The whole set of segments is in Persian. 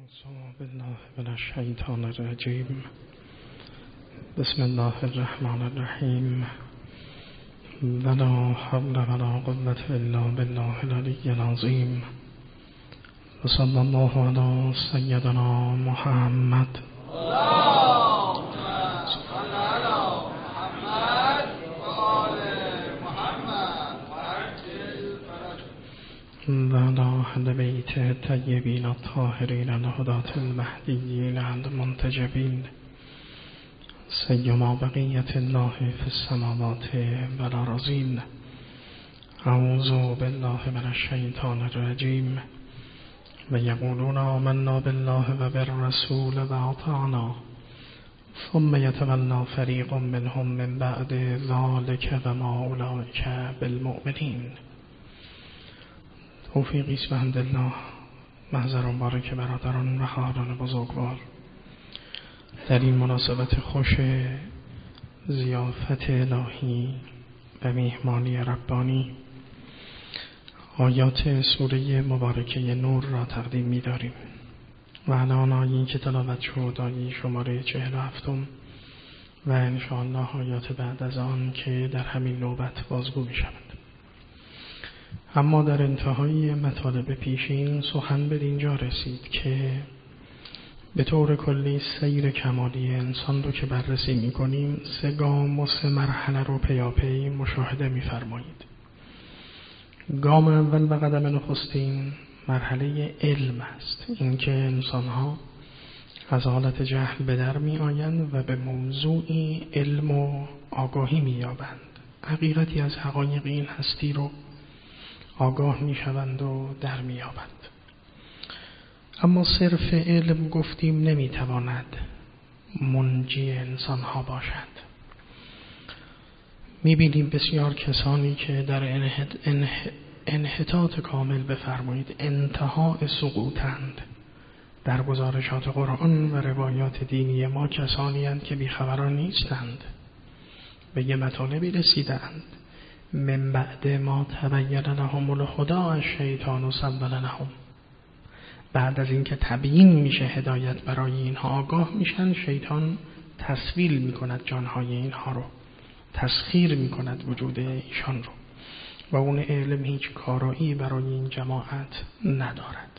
أعوذ بالله من الشیطان الرجیم. بسم الله الرحمن الرحیم. ولا حول ولا قوة الا بالله العلی العظیم. وصلی الله علی سیدنا محمد. وعلى أهل بيته الطيبين الطاهرين الهداة المهديين المنتجبين سيما بقية الله في السماوات والأرضين. أعوذ بالله من الشيطان الرجيم. ويقولون آمنا بالله وبالرسول وأطعنا ثم يتولى فريق منهم من بعد ذلك وما أولئك بالمؤمنين. توفیقی است بحمدالله. محضر مبارک برادران و خواهران بزرگوار، در این مناسبت خوش ضیافت الهی و میهمانی ربانی آیات سوره مبارکه نور را تقدیم می داریم و الان آیه‌ای که تلاوت شد آیه شماره 47 و انشاءالله آیات بعد از آن که در همین نوبت بازگو می شود. اما در انتهای مطالب پیشین سخن به اینجا رسید که به طور کلی سیر کمالی انسان رو که بررسی می کنیم 3 گام و 3 مرحله رو پیاپی مشاهده می فرمایید. گام اول و قدم نخستین مرحله علم است، اینکه انسان ها از حالت جهل به در می آیند و به موضوعی علم و آگاهی می یابند، حقیقتی از حقایق این هستی رو آگاه می شوند و در می یابند. اما صرف علم گفتیم نمی تواند منجی انسان ها باشد. می بینیم بسیار کسانی که در انحطاط کامل بفرمایید انتهای سقوطند. در گزارشات قرآن و روایات دینی ما کسانی هستند که بیخبران نیستند، به یه مطالبی رسیدند من بعد ما تبین لهم الهدی الشیطان سول لهم. بعد از اینکه تبیین میشه هدایت برای اینها، آگاه میشن، شیطان تسویل میکند جانهای اینها رو، تسخیر میکند وجود ایشان رو و اون علم هیچ کارایی برای این جماعت ندارد.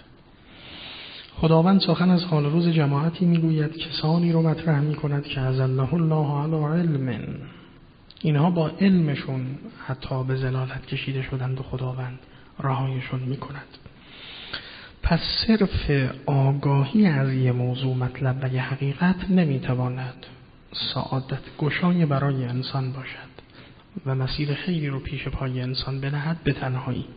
خداوند سخن از حال روز جماعتی میگوید، کسانی رو مطرح میکند که اذله الله علی علم، اینها با علمشون حتی به ضلالت کشیده شدند و خداوند رهایشون میکند. پس صرف آگاهی از یه موضوع مطلب و یه حقیقت نمیتواند سعادت گشای برای انسان باشد و مسیر خیری رو پیش پای انسان بنهد به تنهایی.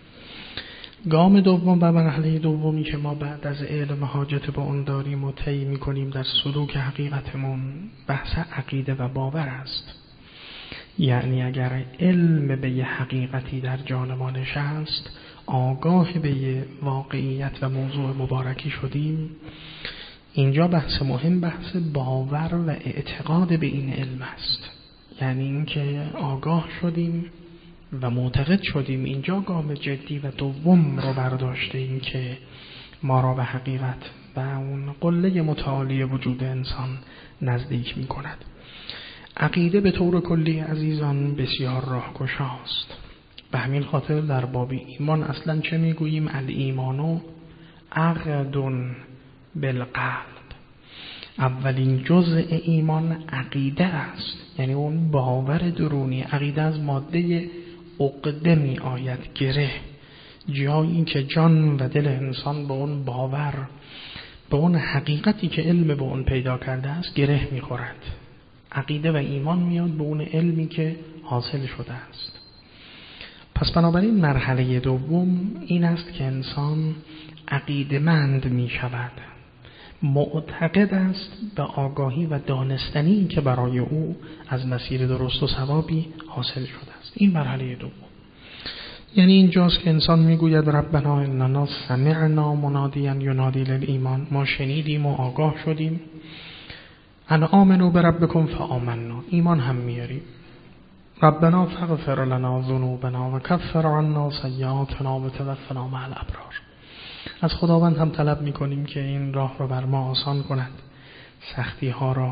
گام دوم و مرحله دومی که ما بعد از علم حاجت به اون داریم و طی میکنیم در سلوک حقیقتمون، بحث عقیده و باور است. یعنی اگر علم به یه حقیقتی در جان ما نشست، آگاه به یه واقعیت و موضوع مبارکی شدیم، اینجا بحث مهم بحث باور و اعتقاد به این علم است. یعنی اینکه آگاه شدیم و معتقد شدیم، اینجا گام جدی و دوم رو برداشته، این که ما را به حقیقت و اون قله متعالی وجود انسان نزدیک می کند. عقیده به طور کلی عزیزان بسیار راهگشاست. به همین خاطر در باب ایمان اصلا چه میگوییم؟ الایمان عقد بالقلب. اولین جزء ایمان عقیده است، یعنی اون باور درونی. عقیده از ماده عقده می آید، گره، جایی که جان و دل انسان به اون باور، به اون حقیقتی که علم به اون پیدا کرده است گره می خورد. عقیده و ایمان میاد به اون علمی که حاصل شده است. پس بنابراین مرحله دوم این است که انسان عقیده‌مند می شود، معتقد است به آگاهی و دانستنی که برای او از مسیر درست و صوابی حاصل شده است. این مرحله دوم. یعنی اینجاست که انسان میگوید ربنا اننا سمعنا منادیا ینادی للایمان، ما شنیدیم و آگاه شدیم، ان آمنوا بربکم فآمنا، ایمان هم میاریم. ربنا فاغفر لنا ذنوبنا و کفر عنا سیئاتنا و توفنا مع الابرار. از خداوند هم طلب میکنیم که این راه رو بر ما آسان کند، سختی ها را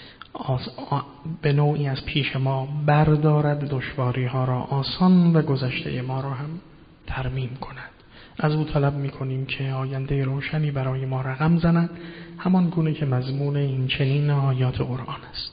به نوعی از پیش ما بردارد، دشواری ها را آسان و گذشته ما را هم ترمیم کند. از او طلب میکنیم که آینده روشنی برای ما رقم زند، همان گونه که مضمون این چنین آیات قرآن است.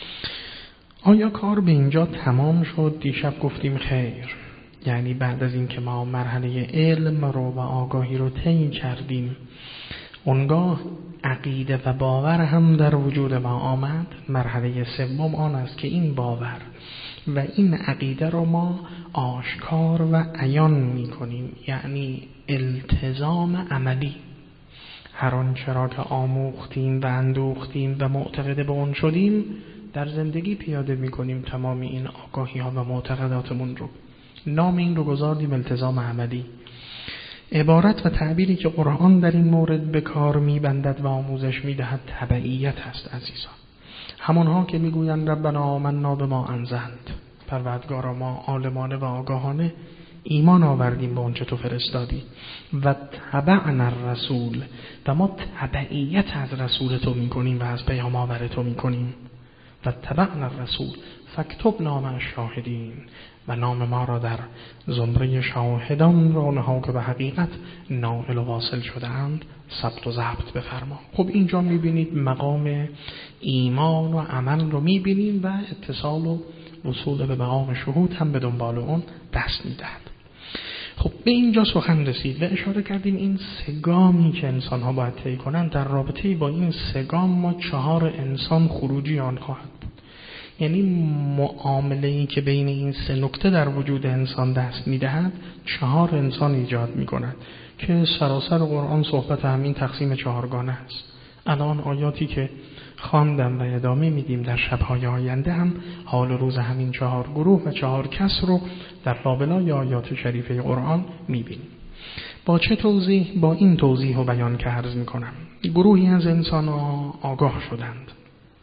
آیا کار به اینجا تمام شد؟ دیشب گفتیم خیر. یعنی بعد از این که ما مرحله علم رو و آگاهی رو طی کردیم، اونگاه عقیده و باور هم در وجود ما آمد. مرحله سوم آن است که این باور و این عقیده رو ما آشکار و عیان می‌کنیم، یعنی التزام عملی. هر آنچه را که آموختیم و اندوختیم و معتقد به اون شدیم در زندگی پیاده می‌کنیم. تمام این آگاهی‌ها و معتقداتمون رو، نام این رو گذاردیم التزام عملی. عبارت و تعبیری که قرآن در این مورد به کار می‌بندد و آموزش می‌دهد تبعیت است عزیزان. همانها که می‌گویند ربنا آمنا بما انزلت، پروردگارا ما عالمانه و آگاهانه ایمان آوردیم به آنچه تو فرستادی، و تبعنا الرسول، و ما تبعیت از رسول تو می‌کنیم و از پیام آور تو می‌کنیم. و تبعنا الرسول فاکتبنا مع الشاهدین، و نام ما را در زمره شاهدان را آنها که به حقیقت نائل و واصل شده‌اند ثبت و ضبط بفرما. خب اینجا می‌بینید مقام ایمان و عمل رو می‌بینیم و اتصال و وصول به مقام شهود هم به دنبال اون دست می‌دهد. خب به اینجا سخن رسید و اشاره کردیم این سه گامی که انسان‌ها باید طی کنند. در رابطه با این سه گام ما 4 انسان خروجی آن خواهد بود. یعنی معامله‌ای که بین این سه نکته در وجود انسان دست می‌دهد 4 انسان ایجاد می‌کند که سراسر قرآن صحبت همین تقسیم 4گانه است. الان آیاتی که خواندم و ادامه میدیم در شب‌های آینده هم حال روز همین 4 گروه و 4 کس رو در لابلای آیات شریفه قرآن میبینیم. با چه توضیح؟ با این توضیح و بیان که عرض میکنم. گروهی از انسان‌ها آگاه شدند،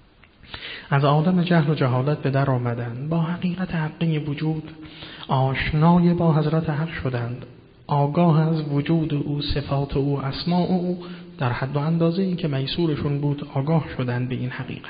از عالم جهل و جهالت به در آمدند، با حقیقت حقی وجود آشنای با حضرت حق شدند، آگاه از وجود او، صفات او، اسماء او، در حد و اندازه این که میسورشون بود آگاه شدند به این حقیقت،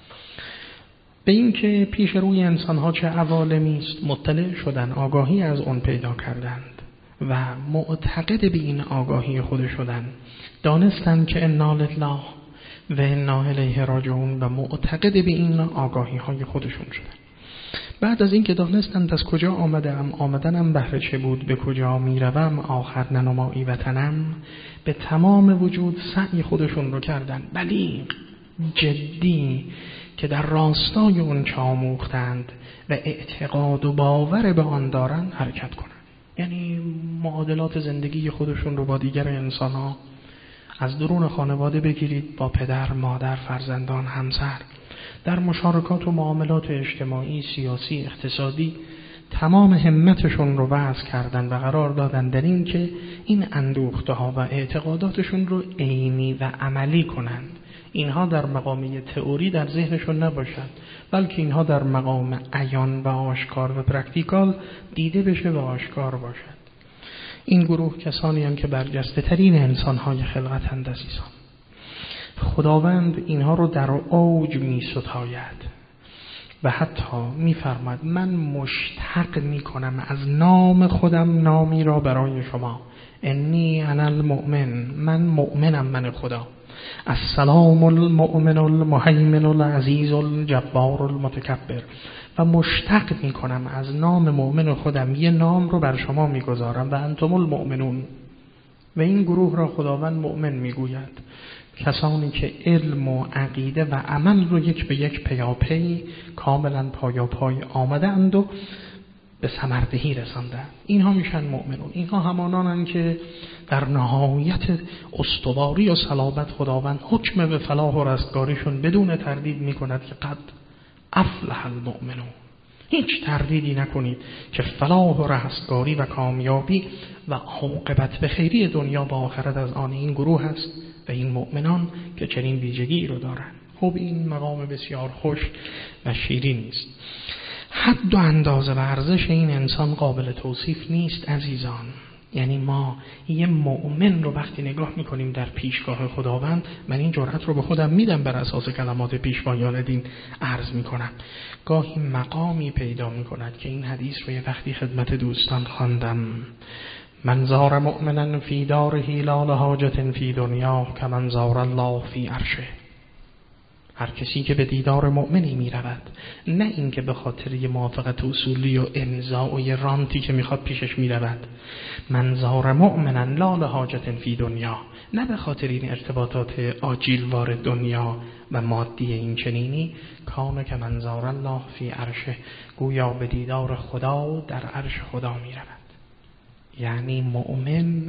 به این که پیش روی انسانها چه عوالمی است مطلع شدند، آگاهی از اون پیدا کردند و معتقد به این آگاهی خود شدند. دانستند که انا لله و انا الیه راجعون و معتقد به این آگاهی های خودشون شدند. بعد از این که دانستند از کجا آمدنم بهر چه بود، به کجا میروم آخر ننمایی وطنم، به تمام وجود سعی خودشون رو کردن، بلیغ جدی، که در راستای اون چه آموختند و اعتقاد و باور به آن دارند حرکت کنند. یعنی معادلات زندگی خودشون رو با دیگر انسان ها از درون خانواده بگیرید، با پدر، مادر، فرزندان، همسر، در مشارکات و معاملات اجتماعی، سیاسی، اقتصادی، تمام همتشون رو وضع کردن و قرار دادن در این که این اندوخته ها و اعتقاداتشون رو عینی و عملی کنند. اینها در مقامی تئوری در ذهنشون نباشد، بلکه اینها در مقام عیان و آشکار و پرکتیکال دیده بشه و آشکار باشد. این گروه کسانی هم که برجسته ترین انسان‌های خلقتند عزیزان. خداوند اینها رو در اوج می ستاید و حتی می فرماید من مشتق می کنم از نام خودم نامی را برای شما، انی انا المؤمن، من مؤمنم، من خدا، السلام المؤمن المهیمن العزیز الجبار المتکبر، و مشتق می کنم از نام مؤمن خودم یه نام رو بر شما می گذارم و انتم المؤمنون. و این گروه را خداوند مؤمن می گوید، کسانی که علم و عقیده و عمل رو یک به یک پیاپی کاملا پایاپای آمده اند و به ثمردهی رساندند. اینها میشن مؤمنون. اینها همانانند که در نهایت استواری و صلابت خداوند حکم به فلاح و رستگاریشون بدون تردید میکند که قد افلح المؤمنون. هیچ تردیدی نکنید که فلاح و رستگاری و کامیابی و عاقبت به خیری دنیا و آخرت از آن این گروه است و این مؤمنان که چنین ویژگی رو دارند. خب این مقام بسیار خوش و شیرین است. حد و اندازه و ارزش این انسان قابل توصیف نیست عزیزان. یعنی ما یه مؤمن رو وقتی نگاه میکنیم در پیشگاه خداوند، من این جرأت رو به خودم میدم بر اساس کلمات پیشوایان دین عرض میکنم، گاهی مقامی پیدا میکند که این حدیث رو یه وقتی خدمت دوستان خواندم: من زار مؤمنا فی داره لا لحاجة فی دنیا کمن زار الله فی عرشه. هر کسی که به دیدار مؤمنی می رود، نه اینکه به خاطر یه موافقت اصولی و امضا و یه رانتی که میخواد پیشش می رود. من زار مؤمنا لا لحاجة فی دنیا، نه به خاطر این ارتباطات آجیلوار دنیا و مادی این چنینی، کان که من زار الله فی عرشه، گویا به دیدار خدا در عرش خدا می رود. یعنی مؤمن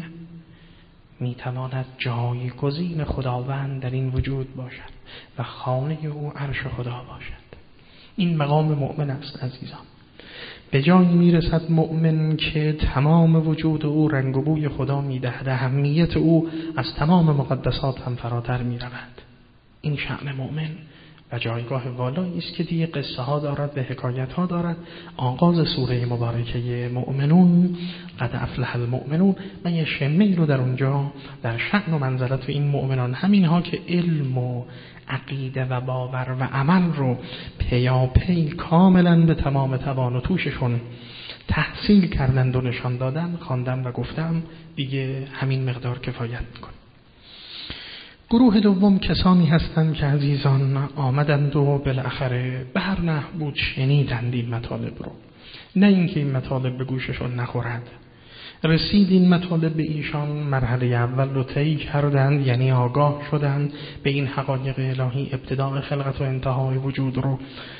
میتواند جایگزین خداوند در این وجود باشد و خانه او عرش خدا باشد. این مقام مؤمن است عزیزان. به جایی میرسد مؤمن که تمام وجود او رنگ و بوی خدا میدهد، اهمیت او از تمام مقدسات هم فراتر میرود. این شأن مؤمن و جایگاه والایی است که دیگه قصه ها دارد و حکایت ها دارد. آغاز سوره مبارکه مؤمنون، قد افلح المؤمنون، من یه شمه‌ای رو در اونجا در شأن و منزلت این مؤمنان، همین ها که علم و عقیده و باور و عمل رو پیاپی کاملا به تمام توان و توششون تحصیل کردند و نشان دادن، خواندم و گفتم دیگه همین مقدار کفایت میکنه. گروه دوم کسانی هستند که عزیزان آمدند و بالاخره به هر نحو بود شنیدند این مطالب رو، نه اینکه این مطالب به گوششون نخورد. رسید این مطالب به ایشان، مرحله اول رو طی کردند، یعنی آگاه شدند به این حقایق الهی، ابتداء خلقت و انتهای وجود رو،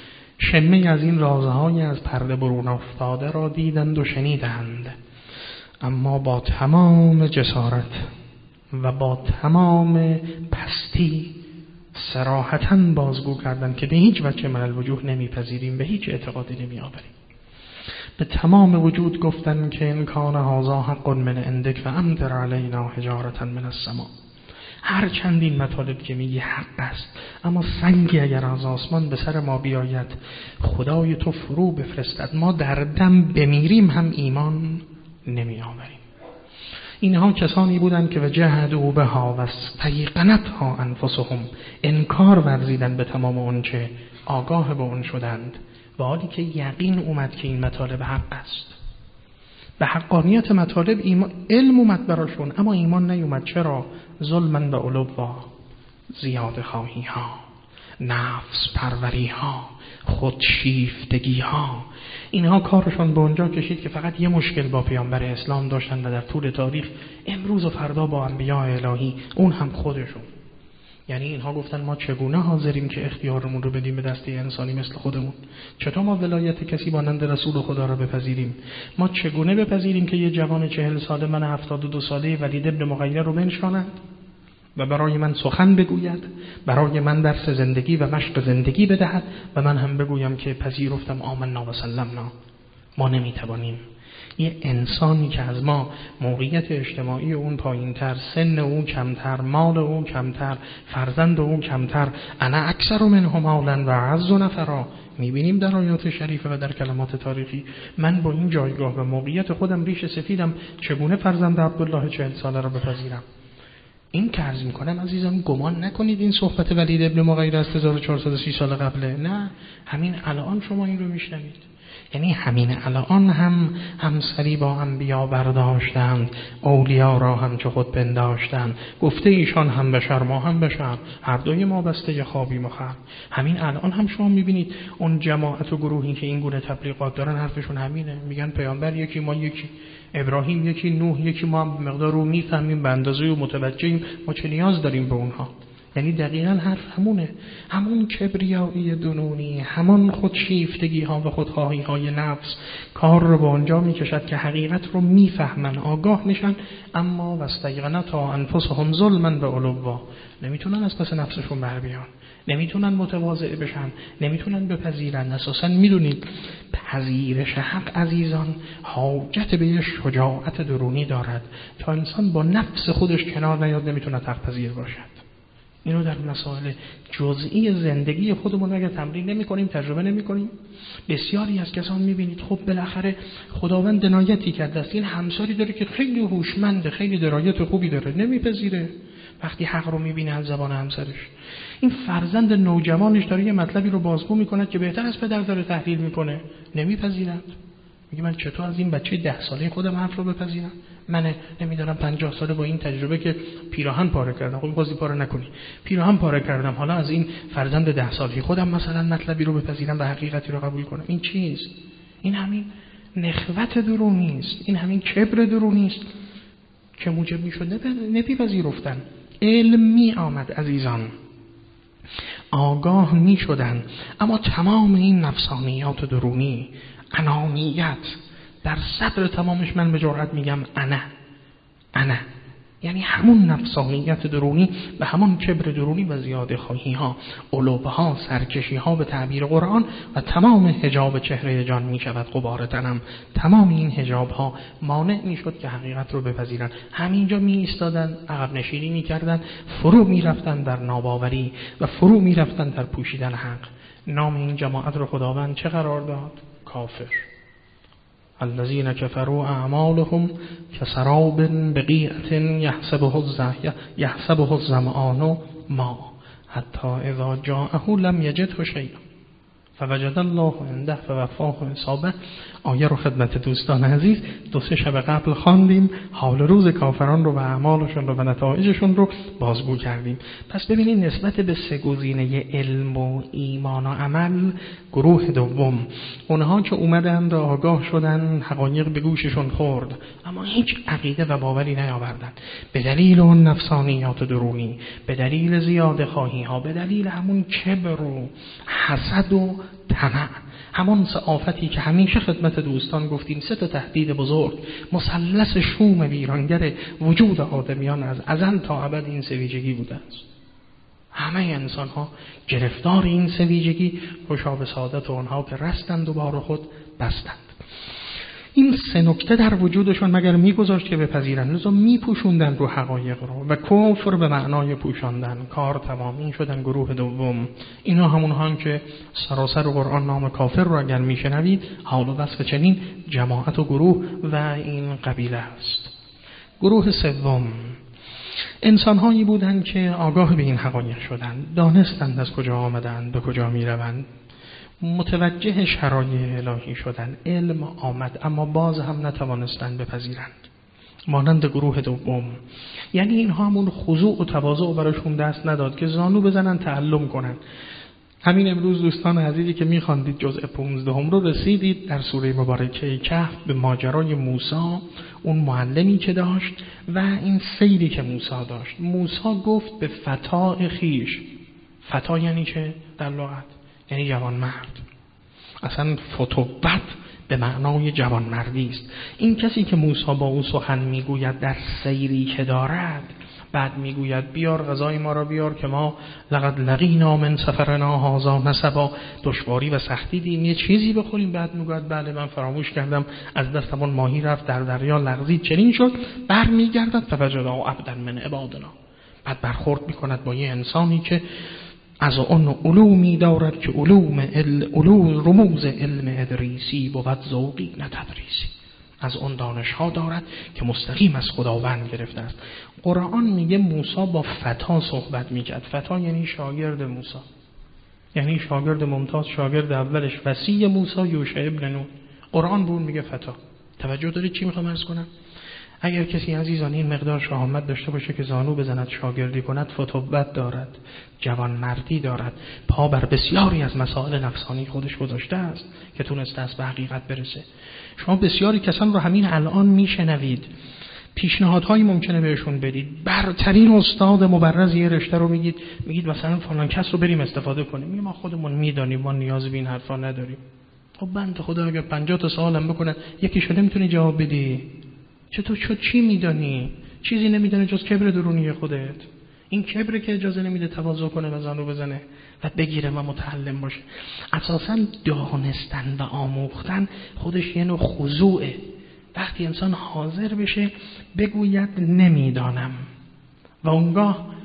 شمه از این رازهای از پرده برون افتاده را دیدند و شنیدند. اما با تمام جسارت و با تمام پستی صراحتاً بازگو کردند که به هیچ وجه من الوجوه نمیپذیریم، به هیچ اعتقادی نمیآوریم. به تمام وجود گفتند که ان کان هذا حق من عندک فامطر علینا حجارة من السماء. هر چند این مطالب که میگی حق است، اما سنگی اگر از آسمان به سر ما بیاید، خدای تو فرو بفرستد، ما در دم بمیریم هم ایمان نمی آوریم. اینها کسانی بودند که وجحدوا بها واستیقنتها انفسهم، انکار ورزیدند به تمام اونچه آگاه به اون شدند، و حالی که یقین اومد که این مطالب حق است. به حقانیت مطالب علم اومد براشون، اما ایمان نیومد. چرا؟ ظلمن و علوا، زیاده خواهی ها، نفس پروری ها، خودشیفتگی ها، اینها کارشون به اونجا کشید که فقط یه مشکل با پیامبر اسلام داشتن و در طول تاریخ امروز و فردا با انبیاء الهی، اون هم خودشون. یعنی اینها گفتن ما چگونه حاضریم که اختیارمون رو بدیم به دسته انسانی مثل خودمون؟ چطور ما ولایت کسی مانند رسول خدا رو بپذیریم؟ ما چگونه بپذیریم که یه جوان 40 ساله، من 72 ساله ولید ابن مغیره رو بنشاند و برای من سخن بگوید، برای من درس زندگی و مشق زندگی بدهد و من هم بگویم که پذیرفتم آمنا و سلمنا؟ ما نمیتوانیم. یه انسانی که از ما موقعیت اجتماعی اون پایینتر، سن اون کمتر، مال اون کمتر، فرزند اون کمتر، انا اکثر منهم مالا و اعز نفرا، میبینیم در آیات شریفه و در کلمات تاریخی. من با این جایگاه و موقعیت خودم ریش سفیدم، چگونه فرزند عبدالله 40 ساله را بپذیرم؟ این که عرض میکنم عزیزان، گمان نکنید این صحبت ولید ابن مغیره از 1430 سال قبله، نه، همین الان شما این رو میشنوید. یعنی همین الان هم همسری با انبیا برداشتند، اولیا را هم چه خود پنداشتند، گفته ایشان هم بشر ما هم بشر، هر دوی ما بسته خوابیم و خلق. همین الان هم شما میبینید اون جماعت و گروهی که این گونه تبلیغات دارن حرفشون همینه، میگن پیامبر یکی، ما یکی، ابراهیم یکی، نوح یکی، ما هم مقدار رو میفهمیم به اندازه و متوجهیم، ما چه نیاز داریم به اونها؟ یعنی دقیقاً حرف همونه، همون کبریایی دونونی، همون خودشیفتگی ها و خودخواهی های نفس کار رو به اونجا میکشد که حقیقت رو میفهمن، آگاه میشن، اما واستیقنتها انفسهم ظلما و علوا، نمیتونن از پس نفسشون بر بیان، نمیتونن متواضع بشن، نمیتونن بپذیرن. اساساً میدونید پذیرش حق عزیزان حاجت به شجاعت درونی دارد. تا انسان با نفس خودش کنار نیاد نمیتونه حق پذیر باشد. اینو در مسائل جزئی زندگی خودمون اگر تمرین نمی‌کنیم، تجربه نمی‌کنیم، بسیاری از کسان می‌بینید خب بالاخره خداوند دنایتی کرده است، این همسری داره که خیلی هوشمنده، خیلی درایت خوبی داره، نمیپذیره. وقتی حق رو می‌بینه از زبان همسرش، این فرزند نوجوانش داره یه مطلبی رو بازگو می‌کند که بهتر از پدر داره تحلیل می‌کنه، نمیپذیرند. میگه من چطور از این بچه 10 ساله خودم حرف رو بپذیرم؟ من نمیدونم 50 ساله با این تجربه که پیراهن پاره کردم، خب بازی پاره نکنی، پیراهن پاره کردم، حالا از این فرزند 10 ساله خودم مثلا مطلبی رو بپذیرم و حقیقتی رو قبول کنم؟ این چیست؟ این همین نخوت درونی است، این همین کبر درونی است که موجب میشد نمیپذیرفتن. علم می آمد عزیزان، آگاه می شدن، اما تمام این نفسانیات درونی، انانیت در صدر تمامش، من به جرئت میگم انا، یعنی همون نفسانیت درونی و همون کبر درونی و زیاده خواهی ها، علوبه ها، سرکشی ها به تعبیر قرآن و تمام حجاب چهره جان می شود غبار تنم. تمام این حجاب ها مانع می شد که حقیقت رو بپذیرن. همینجا می ایستادن، عقب نشینی می کردن، فرو می رفتن در ناباوری و فرو می رفتن در پوشیدن حق. نام این جماعت رو خداوند چه قرار داد؟ کافر. الذين كفروا اعمالهم كسراب بقيعة يحسبه الظمآن ماء حتى اذا جاءه لم يجده شيئا فوجد الله عنده فوفاه حسابه. آیه رو خدمت دوستان عزیز 2-3 شب قبل خواندیم، حال روز کافران رو و اعمالشون رو و نتایجشون رو بازگو کردیم. پس ببینید نسبت به 3 گزینه علم و ایمان و عمل، گروه دوم، اونها که اومدن و آگاه شدن، حقایق به گوششون خورد اما هیچ عقیده و باوری نیاوردن، به دلیل اون نفسانیات درونی، به دلیل زیاده خواهی ها، به دلیل همون کبر و حسد و طمع، همون آفتی که همیشه خدمت دوستان گفتیم 3 تهدید بزرگ، مثلث شوم ویرانگر وجود آدمیان از ازل تا ابد این 3 ویژگی بوده است. همه انسان ها گرفتار این 3 ویژگی، خوشا به سعادت آنها که رستند و بار خود بستند. این 3 نکته در وجودشون مگر میگذاشت که بپذیرن، لذا میپوشوندن رو حقایق رو و کفر به معنای پوشاندن. کار تمام. این شدن گروه دوم. اینا همونها که سراسر قرآن نام کافر رو اگر میشنوید حال و وصف چنین جماعت و گروه و این قبیله است. گروه سوم انسان‌هایی بودند که آگاه به این حقایق شدند، دانستند از کجا آمدند، به کجا میروند، متوجه شرایع الهی شدن، علم آمد اما باز هم نتوانستند بپذیرند. مانند گروه دوم، یعنی اینها همون خضوع و تواضع براشون دست نداد که زانو بزنن تعلم کنن. همین امروز دوستان عزیزی که میخواندید جزء 15 رو رسیدید در سوره مبارکه کهف به ماجرای موسی، اون معلمی که داشت و این سیری که موسی داشت. موسی گفت به فتاة خیش. فتا یعنی چه در لغت؟ یعنی جوانمرد. اصلا فتوت به معنای جوانمردی است. این کسی که موسی با او سخن میگوید در سیری که دارد، بعد میگوید بیار غذای ما را بیار که ما لقد لقینا من سفرنا هذا نصبا، دشواری و سختی دیدیم، یه چیزی بخوریم. بعد میگوید بله من فراموش کردم، از دستمون ماهی رفت، در دریا لغزید، چنین شد. برمیگردد فوجد عبدا من عبادنا، بعد برخورد میکند با یه انسانی که از اون علومی دارد که علوم رموز علم ادریسی بود ذوقی نه تدریسی، از اون دانش ها دارد که مستقیم از خداوند گرفته است. قرآن میگه موسی با فتا صحبت میکرد. فتا یعنی شاگرد موسی، یعنی شاگرد ممتاز، شاگرد اولش وصی موسی یوشع ابن نون. قرآن بون میگه فتا. توجه دارید چی میخوام عرض کنم؟ اگر کسی عزیزان این مقدار شهامت داشته باشه که زانو بزند شاگردی کند، فتوت دارد، جوانمردی دارد، پا بر بسیاری از مسائل نفسانی خودش گذاشته است که تونسته است به حقیقت برسه. شما بسیاری کسان رو همین الان میشنوید، پیشنهادهایی ممکنه بهشون بدید، برترین استاد مبرز یه رشته رو میگید مثلا فلان کس رو بریم استفاده کنیم، میگه ما خودمون میدانیم، ما نیاز به این حرفا نداریم. خب بنده خدا اگه 50 تا سوالم بکنه یکیشو نمیتونی جواب بدی، چطور شد؟ چی میدانی؟ چیزی نمیدانی جز کبر درونی خودت. این کبر که اجازه نمیده تواضع کنه و زانو بزنه و بگیره و متعلم باشه. اساساً دانستن و آموختن خودش یه نوع خضوعه. وقتی انسان حاضر بشه بگوید نمیدانم و اونگاه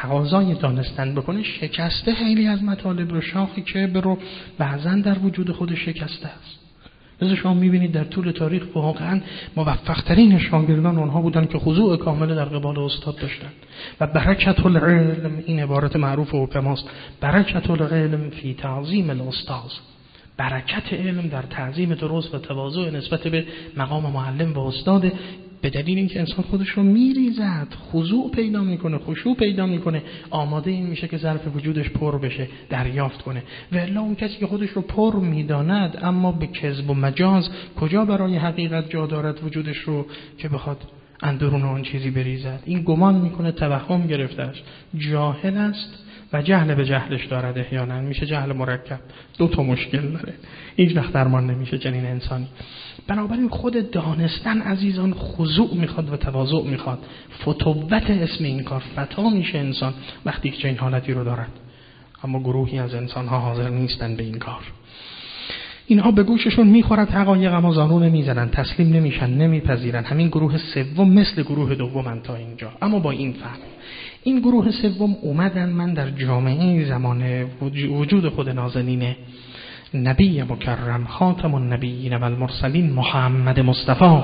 تقاضای دانستن بکنه شکسته خیلی از مطالب رو، شاخ کبر رو بعضا در وجود خودش شکسته است. لذا شما میبینید در طول تاریخ واقعا موفق‌ترین شاگردان اونها بودن که خضوع کامل در قبال استاد داشتن. و برکت العلم، این عبارت معروف حکماست، برکت العلم فی تعظیم الاستاذ، برکت علم در تعظیم درست و تواضع نسبت به مقام معلم و استاد، به دلیل اینکه انسان خودش رو میریزد، خضوع پیدا میکنه، خشوع پیدا میکنه، آماده این میشه که ظرف وجودش پر بشه، دریافت کنه. و الا اون کسی که خودش رو پر میداند اما به کذب و مجاز، کجا برای حقیقت جا دارد وجودش رو که بخواد اندرون اون چیزی بریزد؟ این گمان میکنه توهم گرفتهش، جاهل است و جهل به جهلش دارد. احیانا میشه جهل مرکب، دو تا مشکل داره، هیچ وقت درمان نمیشه چنین انسانی. بنابراین خود دانستن عزیزان خضوع میخواد و تواضع میخواد. فتوت اسم این کار، فتا میشه انسان وقتی که این حالتی رو دارد. اما گروهی از انسانها حاضر نیستن به این کار. اینها به گوششون میخورد حقایق، اما زانو نمیزنن، تسلیم نمیشن، نمیپذیرن. همین گروه سوم مثل گروه دوم تا اینجا، اما با این فهم. این گروه سوم اومدن من در جامعه زمان وجود خود نازنین نبی مکرم خاتم النبیین و المرسلین محمد مصطفی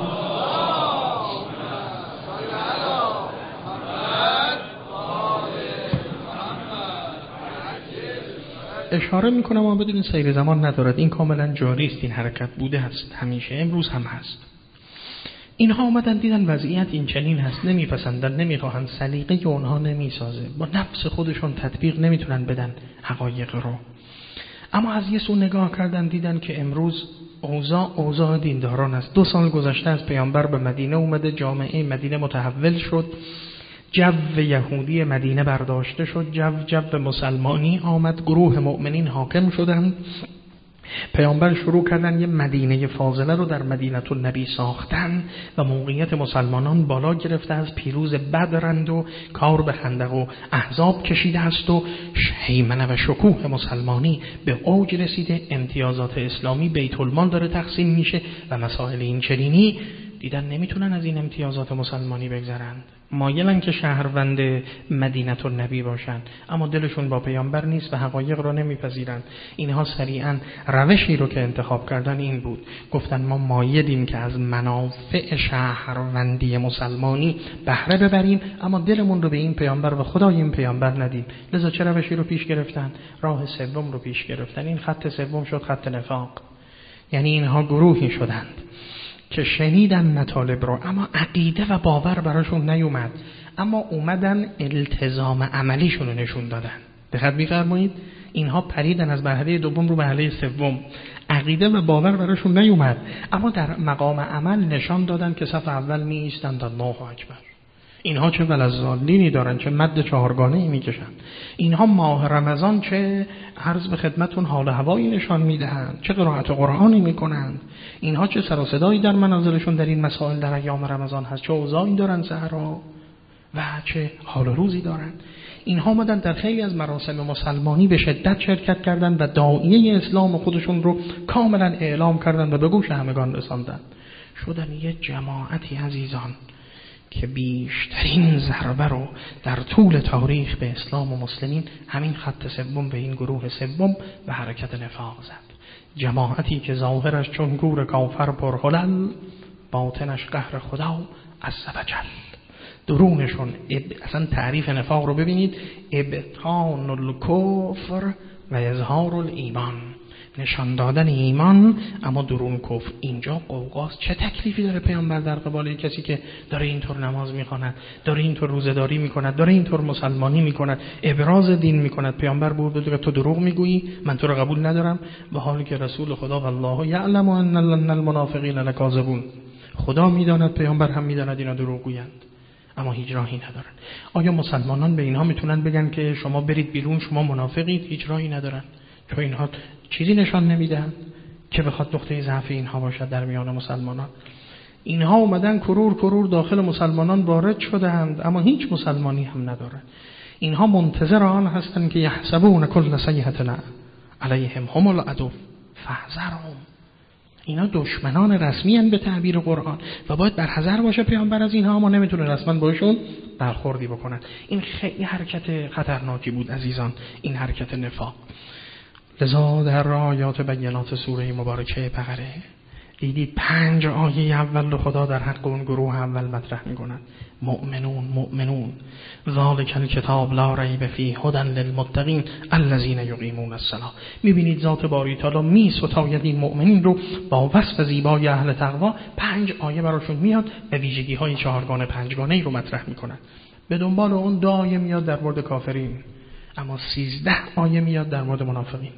اشاره میکنم اما بدون سیر زمان ندارد، این کاملا جاری است، این حرکت بوده است همیشه، امروز هم هست. اینها آمدن دیدن وضعیت این چنین هست، نمیپسندن، نمیخواهن، سلیقه اونها نمیسازه، با نفس خودشون تطبیق نمیتونن بدن حقایق رو. اما از یه سو نگاه کردن دیدن که امروز اوضاع دینداران است. 2 سال گذشته از پیامبر به مدینه اومده، جامعه مدینه متحول شد، جو یهودی مدینه برداشته شد، جو مسلمانی آمد، گروه مؤمنین حاکم شدند. پیامبر شروع کردن یه مدینه فاضله رو در مدینه النبی ساختن و موقعیت مسلمانان بالا گرفته از پیروز بدرند و کار به خندق و احزاب کشیده است و هیمنه و شکوه مسلمانی به اوج رسیده، امتیازات اسلامی بیت المال داره تقسیم میشه و مسائل این چنینی. دیدن نمیتونن از این امتیازات مسلمانی بگذرند، مایلن که شهروند مدینه النبی باشن، اما دلشون با پیامبر نیست و حقایق رو نمیپذیرند. اینها سریعا روشی رو که انتخاب کردن این بود، گفتن ما مایلیم که از منافع شهروندی مسلمانی بهره ببریم، اما دلمون رو به این پیامبر و خدای این پیامبر ندیم. لذا چه روشی رو پیش گرفتن؟ راه سوم رو پیش گرفتن. این خط سوم شد خط نفاق. یعنی اینها گروهی شدند که شنیدن مطالب رو اما عقیده و باور براشون نیومد، اما اومدن التزام عملیشون رو نشون دادن. دقت می‌فرمایید؟ اینها پریدن از مرحله دوم رو مرحله سوم، عقیده و باور براشون نیومد، اما در مقام عمل نشان دادن که صف اول می ایستند. الله اکبر. اینها چه ولضالینی دارن، چه مد 4گانه‌ای میکشن. اینها ماه رمضان چه عرض به خدمتون حال هوایی نشان میدهند، چه قرائت قرآنی میکنند. اینها چه سر و صدایی در منازلشون در این مسائل در ایام رمضان هست، چه اوضاعی دارن سحرا و چه حال روزی دارن. اینها آمدن در خیلی از مراسم مسلمانی به شدت شرکت کردند و داعیه اسلام خودشون رو کاملا اعلام کردند و به گوش همگان رساندند. شدن یه جماعتی عزیزان که بیشترین ضربه رو در طول تاریخ به اسلام و مسلمین همین خط سوم به این گروه سوم به حرکت نفاق زد. جماعتی که ظاهرش چون گور کافر پرهلل، باطنش قهر خدا عز و جل. درونشون اصلا تعریف نفاق رو ببینید: ابطان الکفر و اظهار الایمان، نشان دادن ایمان اما درون کفر. اینجا قوقاست. چه تکلیفی داره پیامبر در قبال کسی که داره اینطور نماز میخواند، داره اینطور روزه‌داری میکند، داره اینطور مسلمانی میکند، ابراز دین میکند؟ پیامبر بود تو دروغ میگویی، من تو رو قبول ندارم، به حالی که رسول خدا والله یعلم ان المنافقین لکاذبون، خدا میداند، پیامبر هم میداند اینا دروغ گویند، اما هیچ راهی ندارن. آیا مسلمانان به اینها میتونن بگن که شما برید بیرون، شما منافقید؟ هیچ راهی ندارن، چون اینها چیزی نشان نمیدن که بخواد نقطه ضعف اینها باشد در میان مسلمانان. اینها اومدن کرور داخل مسلمانان وارد شدند، اما هیچ مسلمانی هم ندارن. اینها منتظر آن هستند که یحسبون کل صیحة علیهم هم العدو فاحذرهم. اینا دشمنان رسمی هستند به تعبیر قرآن و باید بر حذر باشه پیامبر از اینها، اما نمیتونه رسما باشون برخوردی بکنن. این خیلی حرکت خطرناکی بود عزیزان، این حرکت نفاق. لذا در آیات بینات سوره مبارکه بقره دیدید 5 آیه اول رو خدا در حق اون گروه اول مطرح میکنند. مؤمنون ذالک الکتاب لا ریب فیه هدی للمتقین الذین یقیمون الصلاة. میبینید ذات باری تعالی میستاید این مؤمنین رو با وصف زیبای اهل تقوا. 5 آیه براشون میاد و ویژگی های 4گانه 5گانه رو مطرح میکنن. به دنبال اون 2 آیه میاد در مورد کافرین، اما 13 آیه میاد در مورد منافقین.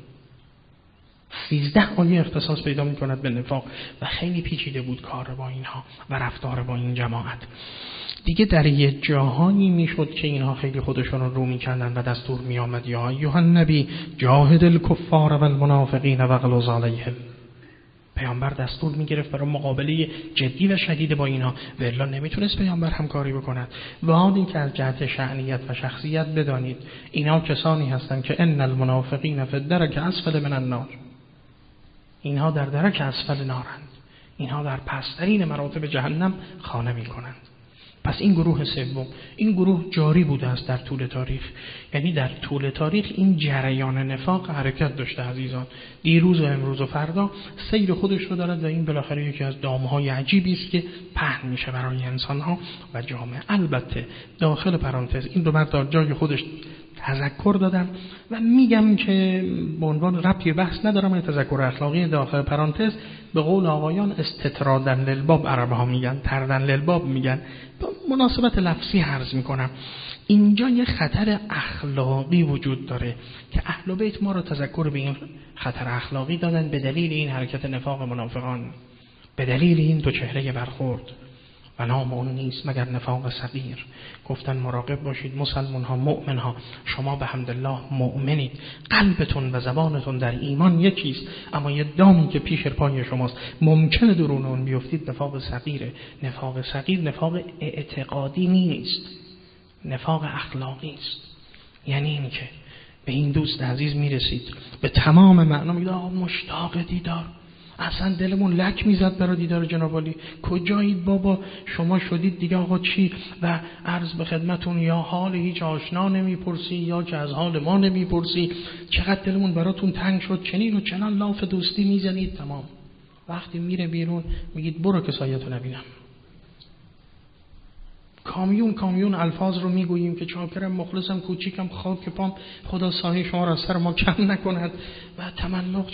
13 آیه اختصاص پیدا می‌کند به نفاق و خیلی پیچیده بود کار با اینها و رفتار با این جماعت. دیگه در یه جاهایی میشد که اینها خیلی خودشون رو می‌کردن و دستور می‌آمد یا ایها النبی جاهد الکفار و المنافقین واغلظ علیهم. پیامبر دستور می‌گرفت برای مقابله جدی و شدید با اینها، و الا نمیتونست پیامبر همکاری بکند. و حال این که از جهت شأنیت و شخصیت بدانید اینا کسانی هستند که ان المنافقین فی الدرک اسفل من النار، اینها در درک اسفل نارند، اینها در پسترین مراتب جهنم خانه می کنند. پس این گروه سوم، این گروه جاری بوده است در طول تاریخ، یعنی در طول تاریخ این جریان نفاق حرکت داشته عزیزان. دیروز و امروز و فردا سیر خودش رو دارد و این بالاخره یکی از دامهای عجیبی است که پهن میشه برای انسانها و جامعه. البته داخل پرانتز این رو در جای خودش تذکر دادم و میگم که به عنوان ربطی بحث ندارم. این تذکر اخلاقی داخل پرانتز به قول آقایان استطرادن للباب عربها میگن، تردن للباب میگن، به مناسبت لفظی عرض میکنم. اینجا یه خطر اخلاقی وجود داره که اهل بیت ما رو تذکر به این خطر اخلاقی دادن به دلیل این حرکت نفاق منافقان، به دلیل این 2 چهره برخورد. و نام اون نیست مگر نفاق صغیر. گفتن مراقب باشید مسلمان ها، مؤمن ها، شما به حمدالله مؤمنید، قلبتون و زبانتون در ایمان یکیست، اما یه دامی که پیش پای شماست ممکنه درون اون بیفتید. نفاق صغیره. نفاق صغیر نفاق اعتقادی نیست، نفاق اخلاقی است. یعنی این که به این دوست عزیز میرسید به تمام معنا میگه مشتاق دیدار، اصلا دلمون لک میزد برای دیدار جناب عالی. کجایید بابا شما شدید دیگه آقا چی؟ و عرض به خدمتون یا حال هیچ آشنا نمیپرسی یا که از حال ما نمیپرسی، چقدر دلمون براتون تنگ شد، چنین و چنان لاف دوستی میزنید. تمام. وقتی میره بیرون میگید برو که سایتو نبینم. کامیون الفاظ رو میگوییم که چاکرم، مخلصم، کوچیکم، خاک پام، خدا سایه شما را از سر ما کم نکند و تملق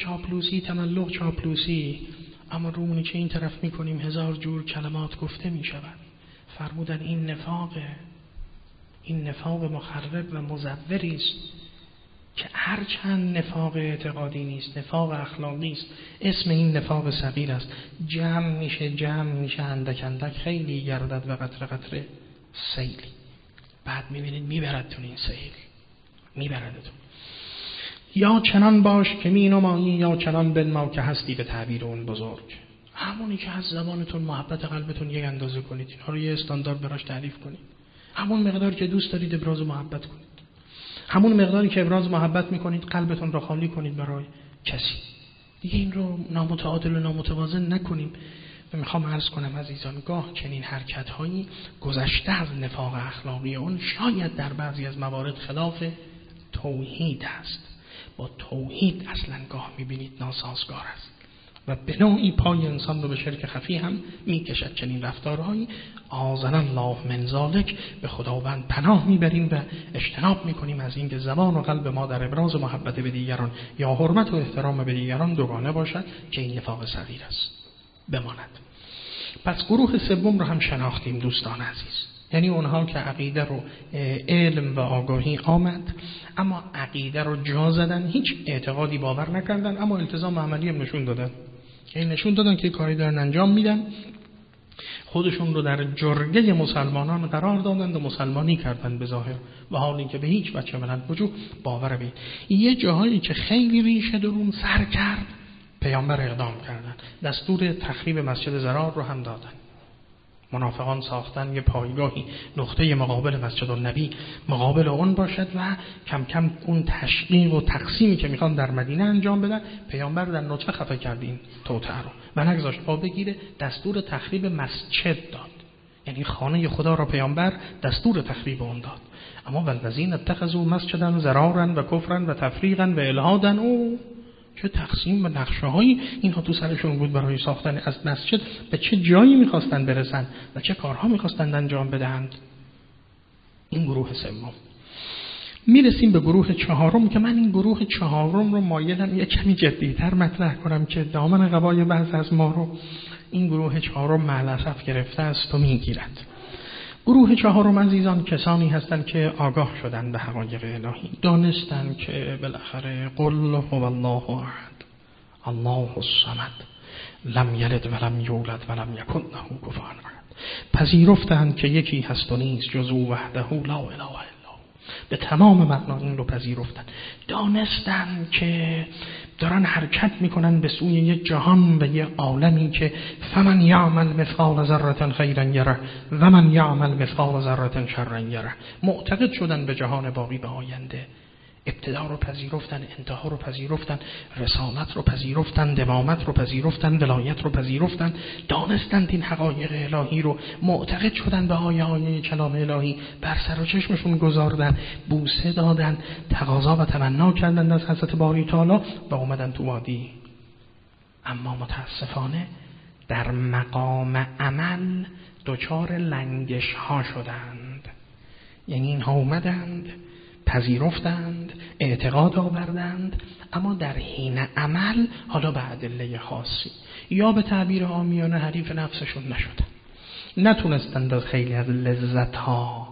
چاپلوسی. اما رومونی که این طرف میکنیم 1000 جور کلمات گفته میشود. فرمودن این نفاقه، این نفاق مخرب و مزوری است که هرچند نفاق اعتقادی نیست، نفاق اخلاقی است. اسم این نفاق صغیر است. جمع میشه اندک خیلی گردد و قطره سیلی. بعد میبینید میبردتون این سیل، میبردتون. یا چنان باش که مینمایی یا چنان بنما که هستی به تعبیر اون بزرگ. همونی که از زبانتون محبت قلبتون یک اندازه کنید، اینها رو یه استاندارد براش تعریف کنید. همون مقدار که دوست دارید ابراز محبت کنید، همون مقداری که ابراز محبت میکنید قلبتون رو خالی کنید برای کسی دیگه. این رو نامتعادل و نامتوازن نکنیم. و میخوام عرض کنم عزیزان گاه چنین حرکت هایی گذشته از نفاق اخلاقی اون شاید در بعضی از موارد خلاف توحید است. با توحید اصلا گاه میبینید ناسازگار است و به نوعی پای انسان رو به شرک خفی هم میکشد. چنین رفتارهایی آذنا الله من ذلک، به خداوند پناه میبریم و اجتناب میکنیم از اینکه زبان و قلب ما در ابراز محبت به دیگران یا حرمت و احترام به دیگران دوگانه باشد که این نفاق صغیر است بماند. پس گروه سوم رو هم شناختیم دوستان عزیز، یعنی اونها که عقیده رو علم و آگاهی آمد اما عقیده رو جا زدن، هیچ اعتقادی باور نکردن اما التزام عملی هم نشون دادن. یعنی نشون دادن که کاری دارن انجام میدن، خودشون رو در جرگه مسلمانان قرار دادن و مسلمانی کردن به ظاهر، و حال اینکه به هیچ وجه من وجود باور به یه جاهایی که خیلی ریشه درون سر کرد پیامبر اقدام کردن، دستور تخریب مسجد زرار رو هم دادن. منافقان ساختن یه پایگاهی نقطه مقابل مسجد النبی مقابل اون باشد و کم کم اون تشقیق و تقسیمی که میخوان در مدینه انجام بدن، پیامبر در نطفه خفه کرد این توطئه رو و نگذاشت پا بگیره، دستور تخریب مسجد داد. یعنی خانه خدا را پیامبر دستور تخریب اون داد. اما والذین اتخذوا مسجدا ضرارا و کفرا و تفریقا و الحادا، او چه تقسیم و نقشه‌هایی اینها تو سرشون بود برای ساختن از مسجد، به چه جایی می‌خواستن برسن و چه کارها می‌خواستن انجام بدهند. این گروه سوم. میرسیم به گروه چهارم که من این گروه چهارم رو مایلم یک کمی جدی‌تر مطرح کنم که دامن قبای بعض از ما رو این گروه چهارم معلصف گرفته است و میگیرد. گروه چهارم عزیزان کسانی هستند که آگاه شدند به حقایق الهی، دانستند که بالاخره قل هو الله احد الله الصمد لم یلد ولم یولد ولم یکن له کفوا احد. پذیرفتند که یکی هست و نیست جز او وحده لا اله الا هو. به تمام معنا این رو پذیرفتند. دانستند که دارن حرکت میکنن به سوی یک جهان و یک عالمی که فمن یعمل مثقال ذره خیرا یره و من یعمل مثقال ذره شرا یره. معتقد شدن به جهان باقی، به آینده. ابتدا رو پذیرفتن، انتها رو پذیرفتن، رسالت رو پذیرفتن، دمامت رو پذیرفتن، ولایت رو پذیرفتن. دانستند این حقایق الهی رو، معتقد شدن به آیه کلام الهی، بر سر و چشمشون گذاردن، بوسه دادن، تقاضا و تمنا کردند از حضرت باری تعالی و اومدن تو وادی. اما متاسفانه در مقام عمل دچار لنگش ها شدند. یعنی اینها اومدند، پذیرفتند، اعتقاد آوردند، اما در حین عمل حالا به ادله خاصی یا به تعبیر عامیانه حریف نفسشون نشدن، نتونستند از خیلی از لذت‌ها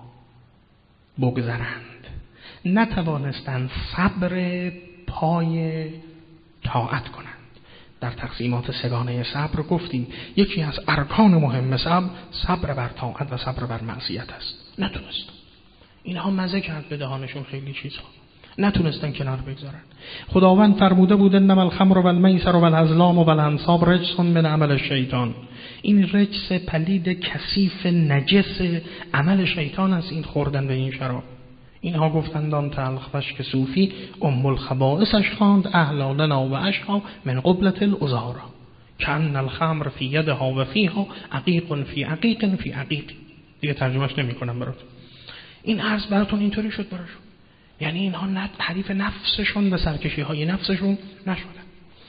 بگذرند، نتوانستند صبر پای طاعت کنند. در تقسیمات سگانه صبر گفتیم یکی از ارکان مهم صبر بر طاعت و صبر بر معصیت است. نتونست. اینها مزه کرد به دهانشون خیلی چیزها، نتونستن کنار بگذارن. خداوند فرموده بود انما الخمر و المیسر و الازلام و الانصاب رجس من عمل الشیطان. این رجس پلید کثیف نجس عمل شیطان است، این خوردن به این شراب. اینها گفتند آن تلخ که صوفی ام الخبائثش خواند اهلالنا و اشها من قبلة الازارا کان الخمر فی یدها و فیها عقیق فی عقیق فی عقیق. دیگه ترجمهش نمی‌کنم براتون. این عرض براتون اینطوری شد براشون. یعنی اینها حریف نفسشون به سرکشی‌های نفسشون نشدن.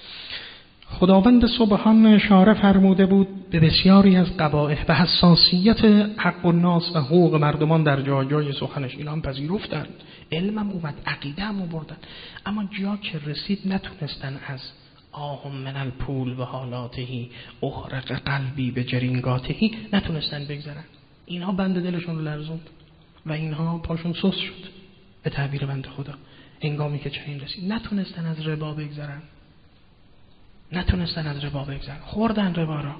خداوند سبحان اشاره فرموده بود به بسیاری از قبائح و حساسیت حق الناس و حقوق مردمان در جای جای سخنش. اینا هم پذیرفتن، علمم اومد، عقیده هم بردن، اما جا که رسید نتونستن از آهم من الپول و حالاتهی احرق قلبی به جرینگاتهی نتونستن بگذرن. اینها بند دلشون رو لرزوند و اینها پاشون سوس شد به تعبیر بنده خدا. هنگامی که چنین رسید نتونستن از ربا بگذرن، خوردن ربا را.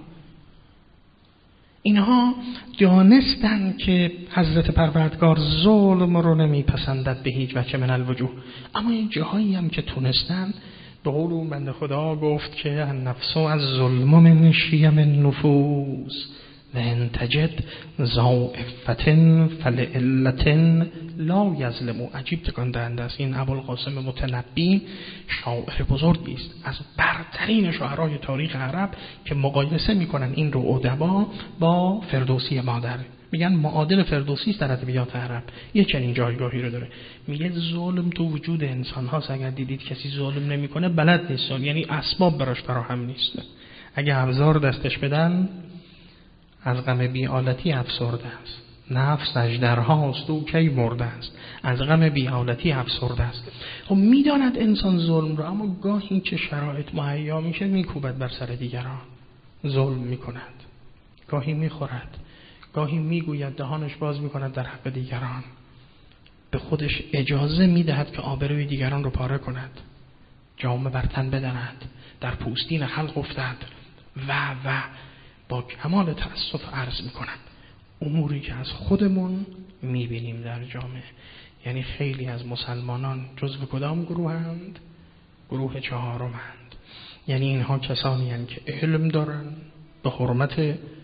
اینها دانستن که حضرت پروردگار ظلم رو نمیپسندد به هیچ وجه من الوجوه، اما این جاهایی هم که تونستن، به قول اون بنده خدا گفت که النفس از ظلم من شیم النفوس و ان تجد ضعفتن فلعلتن لا یظلم. عجیب تکان دهنده است. این ابوالقاسم متنبی شاعر بزرگی است، از برترین شاعرای تاریخ عرب که مقایسه میکنن این رو ادبا با فردوسی مادر. میگن معادل فردوسی است در ادبیات عرب. یه چنین جایگاهی رو داره. میگه ظلم تو وجود انسان هاست. اگر دیدید کسی ظلم نمیکنه بلد نیست، یعنی اسباب براش فراهم نیست. اگه ابزار دستش بدن از غم بی‌آلتی افسرده است. نفس اژدرهاست او کی مرده است، از غم بی‌آلتی افسرده است. خب میداند انسان ظلم رو، اما گاهی که شرایط مهیا میشه میکوبد بر سر دیگران، ظلم میکند. گاهی میخورد، گاهی میگوید، دهانش باز میکند در حق دیگران. به خودش اجازه میدهد که آبروی دیگران رو پاره کند، جامه بر تن بدهد، در پوستین خلق افتد و با کمال تأسف عرض میکنم اموری که از خودمون میبینیم در جامعه. یعنی خیلی از مسلمانان جزو کدام گروهند؟ گروه چهارمند. یعنی اینها کسانی هستند که علم دارن، به حرمت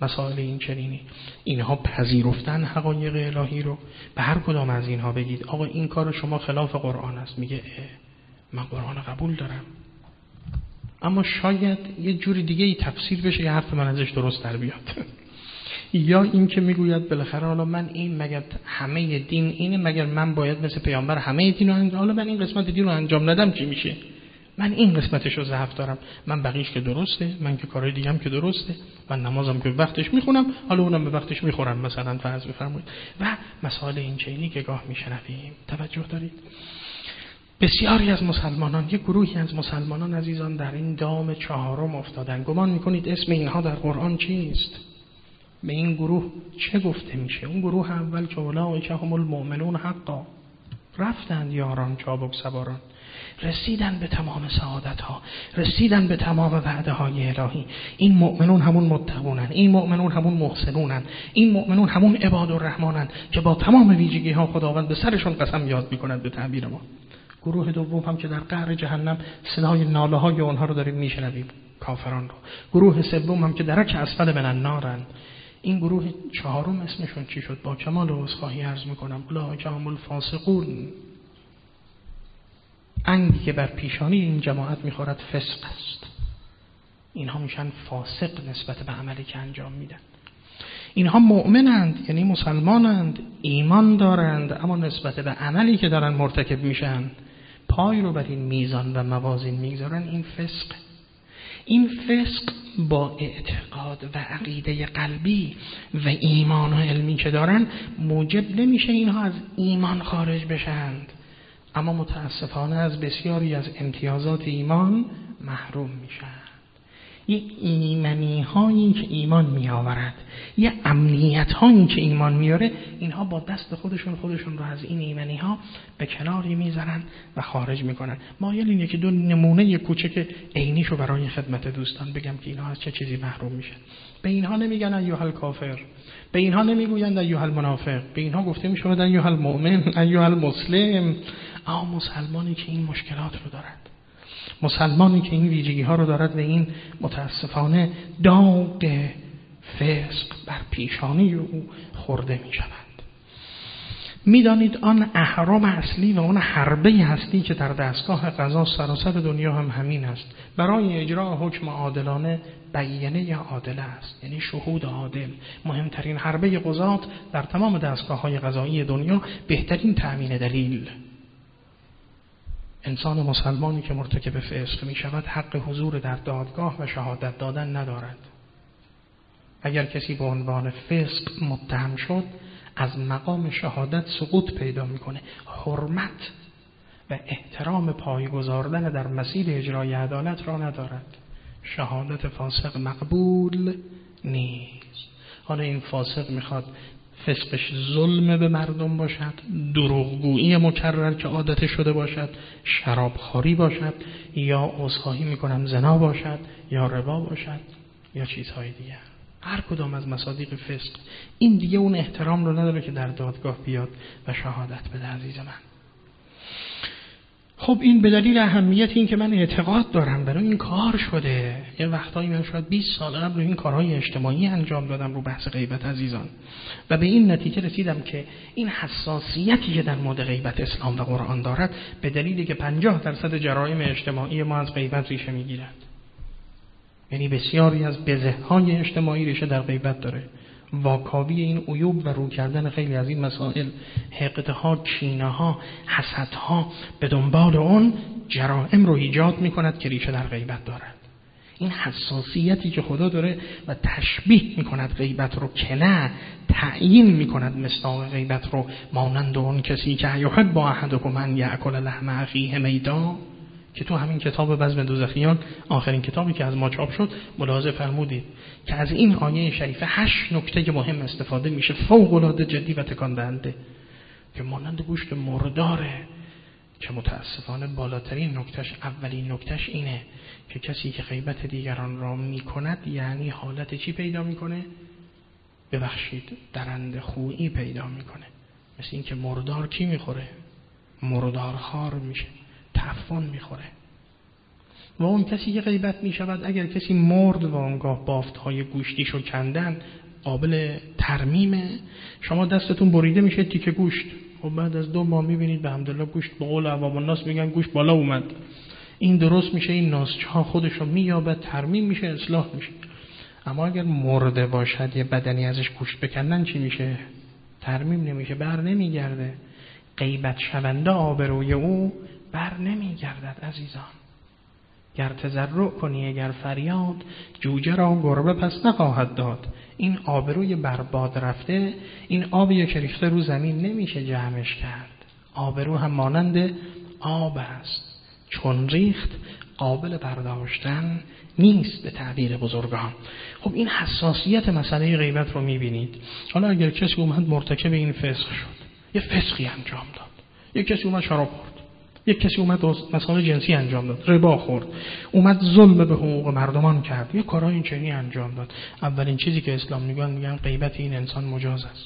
مسائل این چنینی. اینها پذیرفتن حقایق الهی رو. به هر کدام از اینها بگید آقا این کار شما خلاف قرآن است، میگه من قرآن قبول دارم، اما شاید یه جوری دیگه ای تفسیر بشه یه حرف من ازش درست در بیاد. یا این که میگوید بالاخره حالا من این مگر همه دین اینه، مگر من باید مثل پیامبر همه دین رو انجام، حالا من این قسمت دین رو انجام ندم چی میشه؟ من این قسمتش رو ضعف دارم، من بقیش که درسته، من که کارهای دیگم که درسته، من نمازم که به وقتش میخونم، حالا اونم به وقتش میخورم مثلا فرض بفرمایید. و مسائل این چنینی که گاه میشنویم. توجه دارید؟ بسیاری از مسلمانان، یک گروهی از مسلمانان عزیزان در این دام چهارم افتادن. گمان میکنید اسم اینها در قرآن چیست؟ به این گروه چه گفته میشه؟ اون گروه اول که اولئک هم المؤمنون حقا، رفتند یاران چابک سواران، رسیدن به تمام سعادت ها، رسیدن به تمام وعده های الهی. این مؤمنون همون متقونن، این مؤمنون همون محسنونن، این مؤمنون همون عباد الرحمنن که با تمام ویژگی ها خداوند به سرشون قسم یاد میکند به تعبیر ما. گروه دوم هم که در قعر جهنم صدای ناله های اونها رو داریم میشنویم، کافران رو. گروه سوم هم که درک اسفل من النارن. این گروه چهارم اسمشون چی شد؟ با کمال عذرخواهی عرض میکنم اولئک هم الفاسقون. انگی که بر پیشانی این جماعت میخورد فسق است. اینها میشن فاسق نسبت به عملی که انجام میدن. اینها مؤمنند، یعنی مسلمانند، ایمان دارند، اما نسبت به عملی که دارن مرتکب میشن پای رو بر این میزان و موازین میگذارن. این فسق. این فسق با اعتقاد و عقیده قلبی و ایمان و علمی که دارن موجب نمیشه اینها از ایمان خارج بشند، اما متاسفانه از بسیاری از امتیازات ایمان محروم میشن. یه ایمنی هایی که ایمان می آورد، یه امنیت هایی که ایمان میاره، اینها با دست خودشون رو از این ایمنی ها به کناری میذارن و خارج میکنن. مایل اینه که دو نمونه کوچک عینیشو برای خدمت دوستان بگم که اینها از چه چیزی محروم میشن. به اینها نمیگن ایها الکافر، به اینها نمیگویند ایها المنافق، به اینها گفته میشود ایها المؤمن، ایها المسلم. اما مسلمانی که این مشکلات رو دارد، مسلمانی که این ویژگی ها رو دارد و این متاسفانه داغ فسق بر پیشانی او خورده می شود. می دانید آن اهرم اصلی و آن حربه هستی که در دستگاه قضا سراسر دنیا هم همین است. برای اجرای حکم عادلانه بیانیه عادله است، یعنی شهود عادل. مهمترین حربه قضات در تمام دستگاه های قضایی دنیا، بهترین تأمین دلیل. انسان مسلمانی که مرتکب فسق می شود حق حضور در دادگاه و شهادت دادن ندارد. اگر کسی به عنوان فسق متهم شد از مقام شهادت سقوط پیدا میکنه. حرمت و احترام پایگذاردن در مسیر اجرای عدالت را ندارد. شهادت فاسق مقبول نیست. حالا این فاسق میخواد فسقش ظلم به مردم باشد، دروغگویی مکرر که عادت شده باشد، شرابخوری باشد، یا عذرخواهی میکنم زنا باشد، یا ربا باشد، یا چیزهای دیگه. هر کدام از مصادیق فسق. این دیگه اون احترام رو نداره که در دادگاه بیاد و شهادت بده. عزیز من، خب این به دلیل اهمیت این که من اعتقاد دارم برای این کار شده. یه وقتایی من شاید 20 سال قبل این کارهای اجتماعی انجام دادم رو بحث غیبت عزیزان، و به این نتیجه رسیدم که این حساسیتی که در مورد غیبت اسلام و قرآن دارد به دلیلی که 50% جرایم اجتماعی ما از غیبت ریشه میگیرند. یعنی بسیاری از بزه‌های اجتماعی ریشه در غیبت داره. واکاوی این عیوب و رو کردن خیلی از این مسائل، حقدها، کینه‌ها، حسدها، به دنبال اون جرائم رو ایجاد می‌کند که ریشه در غیبت دارد. این حساسیتی که خدا داره و تشبیه می‌کند غیبت رو که نه، تعیین می‌کند مصداق غیبت رو، مانند اون کسی که یحب احدکم ان یأکل لحم اخیه میتا، که تو همین کتاب بزم دوزخیان، آخرین کتابی که از ما چاپ شد، ملاحظه فرمودید که از این آیه شریفه 8 نکته مهم استفاده میشه، فوق‌العاده جدی و تکان دهنده، که مانند گوشت مرداره، که متاسفانه بالاترین نکتهش، اولین نکتهش اینه که کسی که غیبت دیگران را میکند یعنی حالت چی پیدا میکنه؟ ببخشید، درنده خویی پیدا میکنه. مثل این که مردار کی میخوره؟ مردارخوار میشه، تعفن میخوره. و اون کسی که غیبت می شود اگر کسی مرد و اونگاه بافت‌های گوشتیشو کندن قابل ترمیمه. شما دستتون بریده میشه تیکه گوشت، و بعد از 2 ماه میبینید به حمدالله گوشت به قول عوام الناس میگن گوشت بالا اومد. این درست میشه، این ناسچه خودش رو مییابد، ترمیم میشه، اصلاح میشه. اما اگر مرده باشد یه بدنی ازش گوشت بکندن چی میشه؟ ترمیم نمیشه، بر نمیگرده. غیبت شونده آبروی او بر نمیگردد عزیزان. گر تضرع کنی اگر فریاد، جوجه را گربه پس نخواهد داد. این آبروی برباد رفته، این آبی که ریخته رو زمین نمیشه جمعش کرد. آبرو هم مانند آب است، چون ریخت قابل برداشتن نیست به تعبیر بزرگان. خب این حساسیت مسئله غیبت رو میبینید. حالا اگر کسی اومد مرتکب این فسق شد، یه فسقی انجام داد، یک کسی اومد شراب خورد، یک کسی اومد مسائل جنسی انجام داد، ربا خورد، اومد ظلم به حقوق مردمان کرد، یه کارهای این چنینی انجام داد، اولین چیزی که اسلام میگن غیبت این انسان مجاز است.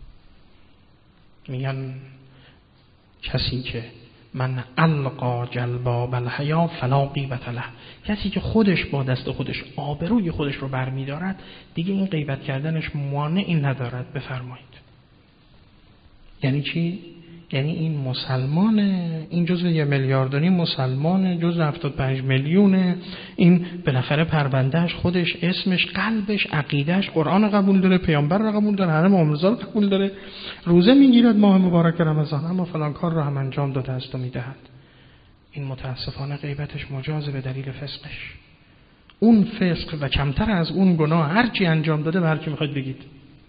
میگن کسی که من القا جلباب الحیا فلا غیبت له، کسی که خودش با دست خودش آبروی خودش رو برمی‌دارد دیگه این غیبت کردنش مانعی ندارد. بفرمایید یعنی چی؟ یعنی این مسلمانه، این جزء 1.5 میلیارد مسلمانه، جزء 75 میلیونه، این بالاخره پروندهش خودش، اسمش، قلبش، عقیدهش قرآن قبول داره، پیامبر رو قبول داره، حرم آمرزا رو قبول داره، روزه میگیرد ماه مبارک رمضان، اما فلان کار رو هم انجام داده است و میدهد. این متاسفانه غیبتش مجازه به دلیل فسقش. اون فسق و کمتر از اون گناه هر چی انجام داده به هر کی میخواید بگید،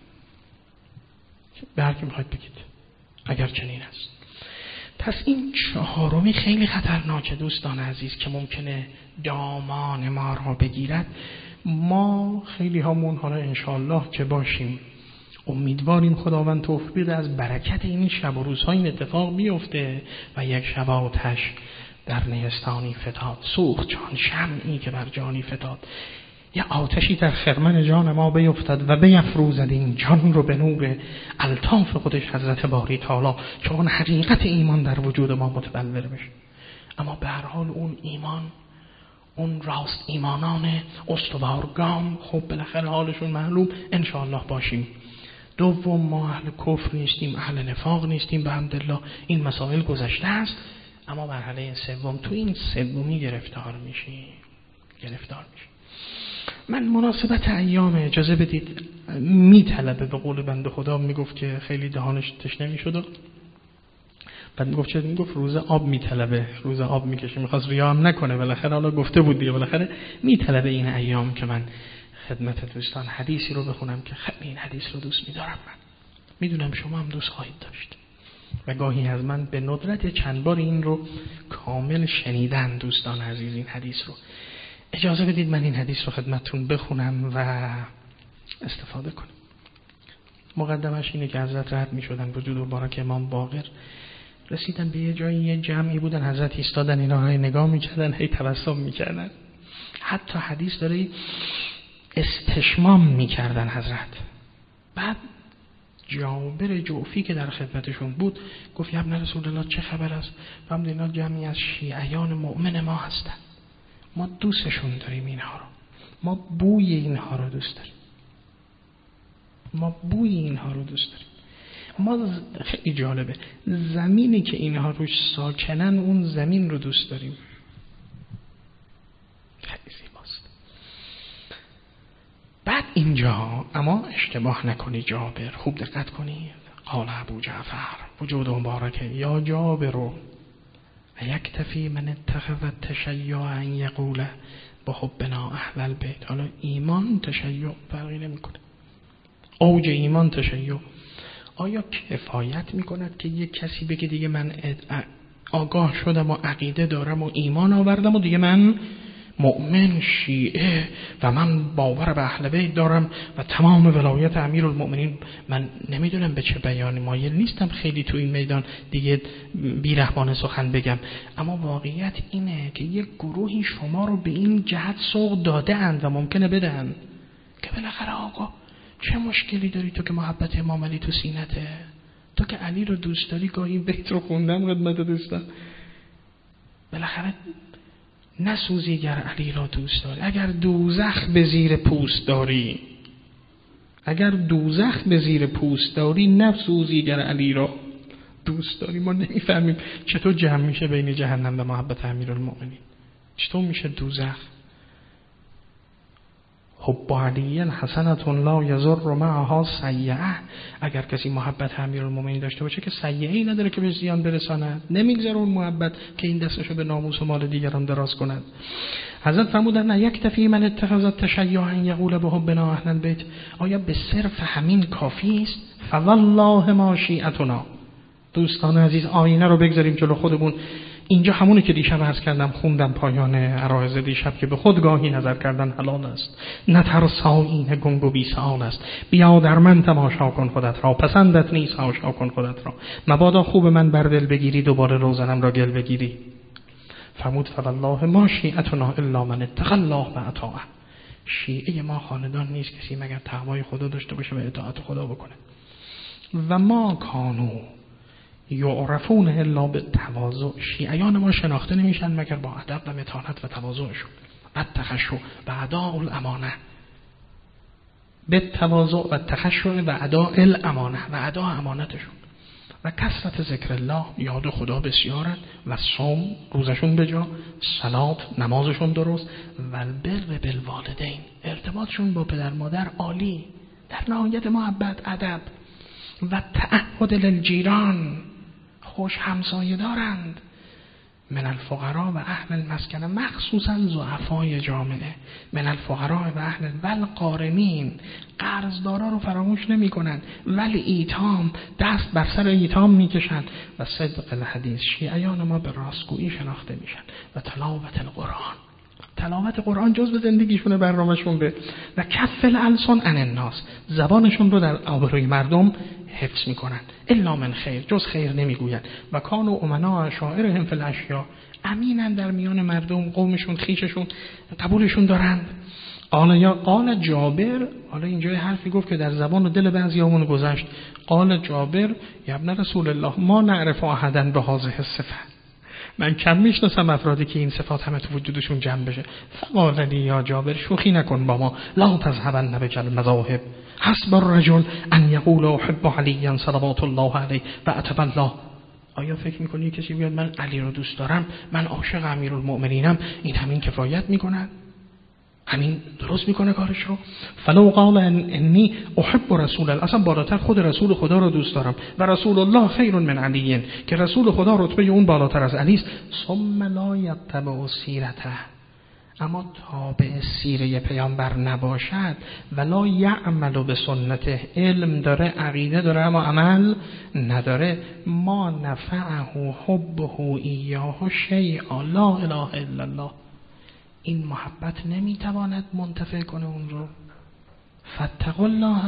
به هر کی میخواید بگید اگر چنین است. پس این 4می خیلی خطرناکه دوستان عزیز که ممکنه دامان ما را بگیرد. ما خیلی همون حالا انشاءالله که باشیم امیدواریم خداوند توفیق از برکت این شب و روزها این اتفاق بیفته و یک شب آتش در نیستانی فتاد، سوخت جان شمعی که بر جانی فتاد. یه آتشی در خرمن جان ما بیفتد و بیفروزد این جان رو به نور الطاف خودش حضرت باری تعالی، چون حقیقت ایمان در وجود ما متبلور بشه. اما به هر حال اون ایمان، اون راست ایمانان استوارگام خب بالاخره حالشون معلوم انشاءالله باشیم. دوم ما اهل کفر نیستیم، اهل نفاق نیستیم، به حمدالله این مسائل گذشته است. اما مرحله سوم، تو این سومی گرفتار میشیم. من مناسبت ایام اجازه بدید میطلبه، به قول بنده خدا میگفت که خیلی دهانش تشنه میشد، بعد میگفت روز آب میطلبه، روز آب میکشه، میخواست ریا هم نکنه، بالاخره حالا گفته بود دیگه، بالاخره میطلبه این ایام که من خدمت دوستان حدیثی رو بخونم که خیلی این حدیث رو دوست میدارم. من میدونم شما هم دوست خواهید داشت و گاهی از من به ندرت چند بار این رو کامل شنیدن دوستان عزیز. این حدیث رو اجازه بدید من این حدیث رو خدمتتون بخونم و استفاده کنیم. مقدمش اینه که حضرت رد می شدن وجود مبارک امام باقر، رسیدن به یه جایی، یه جمعی بودن، حضرت ایستادن، اینا های نگاه میکردن، هی تبسم میکردن، حتی حدیث داره استشمام میکردن حضرت. بعد جابر جوفی که در خدمتشون بود گفت یا ابن رسول الله چه خبر است؟ فهمد اینا جمعی از شیعیان مؤمن ما هستن، ما دوستشون داریم اینها رو، ما بوی اینها رو دوست داریم، ما خیلی جالبه، زمینی که اینها روش ساکنن اون زمین رو دوست داریم. خیلی زیباست. بعد اینجا اما اشتباه نکنی جابر، خوب دقت کنید. قال ابو جعفر وجود مبارکه یا جابر و یکتفی من اتخذ التشیع ان یقوله با حبنا اهل البیت. حالا ایمان تشیع فرقی نمیکنه، اوج ایمان تشیع. آیا کفایت میکند که یک کسی بگه دیگه من آگاه شدم و عقیده دارم و ایمان آوردم و دیگه من مؤمن شیعه و من باور به اهل بیت دارم و تمام ولایت امیرالمؤمنین، من نمیدونم به چه بیانی مایل نیستم خیلی تو این میدان دیگه بی‌رحمانه سخن بگم، اما واقعیت اینه که یک گروهی شما رو به این جهت سوق داده اند و ممکنه بدن که بالاخره آقا چه مشکلی داری تو که محبت امام علی تو سینته، تو که علی رو دوست داری، گاهی بیت رو خوندم خدمت دوستان، بالاخره نسوزی گر علی را دوست داری. اگر دوزخ به زیر پوست داری، اگر دوزخ به زیر پوست داری، نسوزی گر علی را دوست داری. ما نمیفهمیم چطور جمع میشه بین جهنم و محبت امیرالمؤمنین. چطور میشه دوزخ؟ حب علی حسنة لا یضر معها سیئه. اگر کسی محبت امیرالمؤمنین داشته باشه که سیئه‌ای نداره که به زیان برساند، نمیگذره اون محبت که این دستشو به ناموس و مال دیگران دراز کند. حضرت فرمودن نه یکتفی من اتخذ التشیع ان یقول بحبنا اهل البیت. آیا به صرف همین کافی است؟ فوالله ما شیعتنا. دوستان عزیز، آینه رو بگذاریم جلو خودمون. اینجا همونی که دیشب عرض کردم خوندم پایان عرایض دیشب که به خودگاهی نظر کردن حلال است، نترسا این گنگ و بی سؤال است. بیا در من تماشا کن خودت را، پسندت نیست حاشا کن خودت را. مبادا خوب من بر دل بگیری، دوباره روزنم را گل بگیری. فرمود فوالله ما شیعتنا الا من اتقی الله و اطاعه. شیعه ما خاندان نیست کسی مگر تقوای خدا داشته باشه و اطاعت خدا بکنه. و ما کانو یعرفون الا بالتواضع. شیعیان ما شناخته نمیشن مگر با ادب و متانت و تواضعشون. و تخشع و اداء الامانه، بالتواضع و تخشع و اداء الامانه و اداء امانتشون. و کثرت ذکر الله، یاد خدا بسیارن. و صوم، روزشون بجا، صلات، نمازشون درست. و البر بالوالدین، ارتباطشون با پدر مادر عالی، در نهایت محبت، ادب. و تعهد للجیران، خوش همسایه دارند. من الفقراء و اهل المسکن، مخصوصا ضعفای جامعه. من الفقراء و اهل والغارمین، قرضدارا رو فراموش نمی کنند. ولی ایتام، دست بر سر ایتام می کشند. و صدق الحدیث، شیعیان ما به راستگویی شناخته میشن. و تلاوت القرآن، تلاوت قرآن جزء زندگیشونه، برنامه‌شون به. و کف الالسن عن الناس، زبانشون رو در آبروی مردم حفظ میکنن. الا من خیر، جز خیر نمیگوین. و کانوا امنا شاعرهم فی الاشیاء، امینن در میان مردم، قومشون، خیششون قبولشون دارند. قال جابر، حالا اینجا حرفی گفت که در زبان و دل بعضیامون گذشت. قال جابر یا ابن رسول الله ما نعرف احدا بهذه الصفه. من کم میشناسم افرادی که این صفات همه تو وجودشون جمع بشه. فقال لی یا جابر، شوخی نکن با ما. لا تذهبن بجل مذاهب، حسب الرجل ان یقول احب علی صلوات الله علیه و اتب الله. آیا فکر میکنی کسی بیاد من علی رو دوست دارم، من عاشق امیرالمؤمنینم، این همین کفایت میکنه؟ همین درست میکنه کارش رو؟ فلو قال انی احب رسول الله، اصلا بالاتر خود رسول خدا رو دوست دارم. و رسول الله خیر من علی، که رسول خدا رتبه اون بالاتر از علی است. ثم لا یتبع سیرته، اما تابع سیره پیامبر نباشد. ولا یعمل به سنته، علم داره، عقیده داره، اما عمل نداره. ما نفعه حبه ایاه شیئا لا اله الا الله. این محبت نمیتواند منتفع کنه اون رو. فاتقوا الله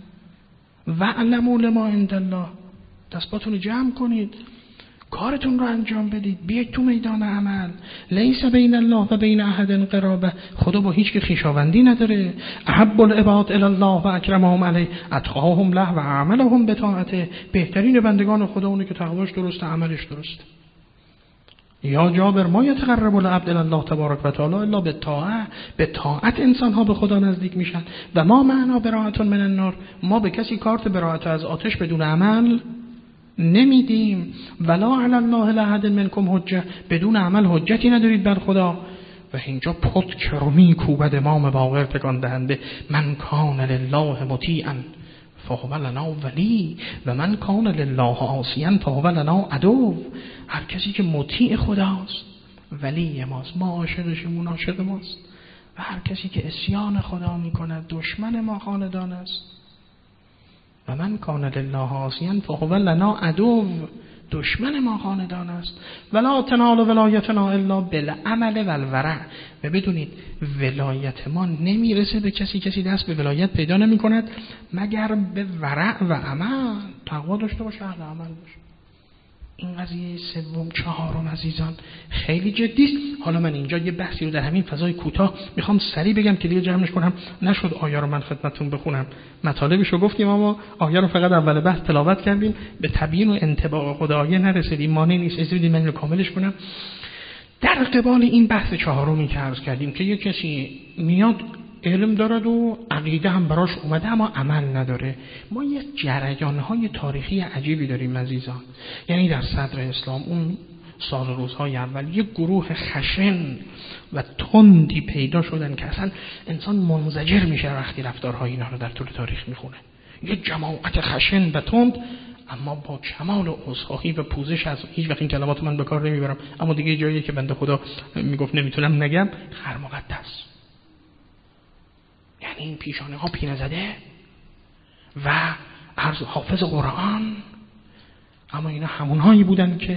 واعلموا لما عند الله. دستاتون رو جمع کنید، کارتون رو انجام بدید، بیاید تو میدان عمل. لیس بین الله و بین احد قرابه، خدا با هیچ که خویشاوندی نداره. احب العباد الی الله و اکرمهم علیه اتقاهم له و اعملهم بطاعته. بهترین بندگان خدا اونه که تقواش درسته، عملش درسته. یا جابر ما یتقرب العبد الی الله تبارک و تعالی الا بالطاعه، به طاعت انسان ها به خدا نزدیک میشن. و ما معنا براءت من النار، ما به کسی کارت براءت از آتش بدون عمل نمیدیم. ولا علی الله لأحد منکم حجه، بدون عمل حجتی ندارید بر خدا. و اینجا پتک رو میکوبد امام باقر تکان دهنده. من کان لله مطیعا فهو لنا ولی و من کان لله عاصیا فهو لنا عدو. هر کسی که مطیع خداست ولی ماست، ما عاشقشیم، اون عاشق ماست. و هر کسی که عصیان خدا میکند دشمن ما خاندان است. و من کان لله عاصیا فهو لنا عدو، دشمن ما خاندان است. ولا تنال ولایتنا الا بالعمل والورع. و بدونید ولایت ما نمیرسه به کسی دست به ولایت پیدا نمی کند مگر به ورع و عمل، تقوا داشته باشه، اهل عمل باشه. این قضیه سوم چهارم عزیزان خیلی جدی است. حالا من اینجا یه بحثی رو در همین فضای کوتاه میخوام سریع بگم که دیگه جمعش کنم. نشد آیه رو من خدمتتون بخونم، مطالبش رو گفتیم اما آیه رو فقط اول بحث تلاوت کردیم، به تبیین و انطباق خود آیه نرسیدیم. مانع نیست، اجازه بدید من اینو کاملش کنم. در قبال این بحث چهارمی که عرض کردیم که یک کسی میاد علم دارد و عقیده هم براش اومده اما عمل نداره، ما یه جریان‌های تاریخی عجیبی داریم عزیزان. یعنی در صدر اسلام اون سال روزهای اول یک گروه خشن و تندی پیدا شدن که اصلا انسان منزجر میشه وقتی رفتارهای اینا رو در طول تاریخ میخونه. یک جماعت خشن و تند اما با کمال عذرخواهی و پوزش از هیچ وقت این کلمات من به کار نمیبرم، اما دیگه جایی که بنده خدا میگفت نمیتونم نگم، خر مقدس. یعنی این پیشانه ها پینه زده و حافظ قرآن، اما اینا همونهایی بودن که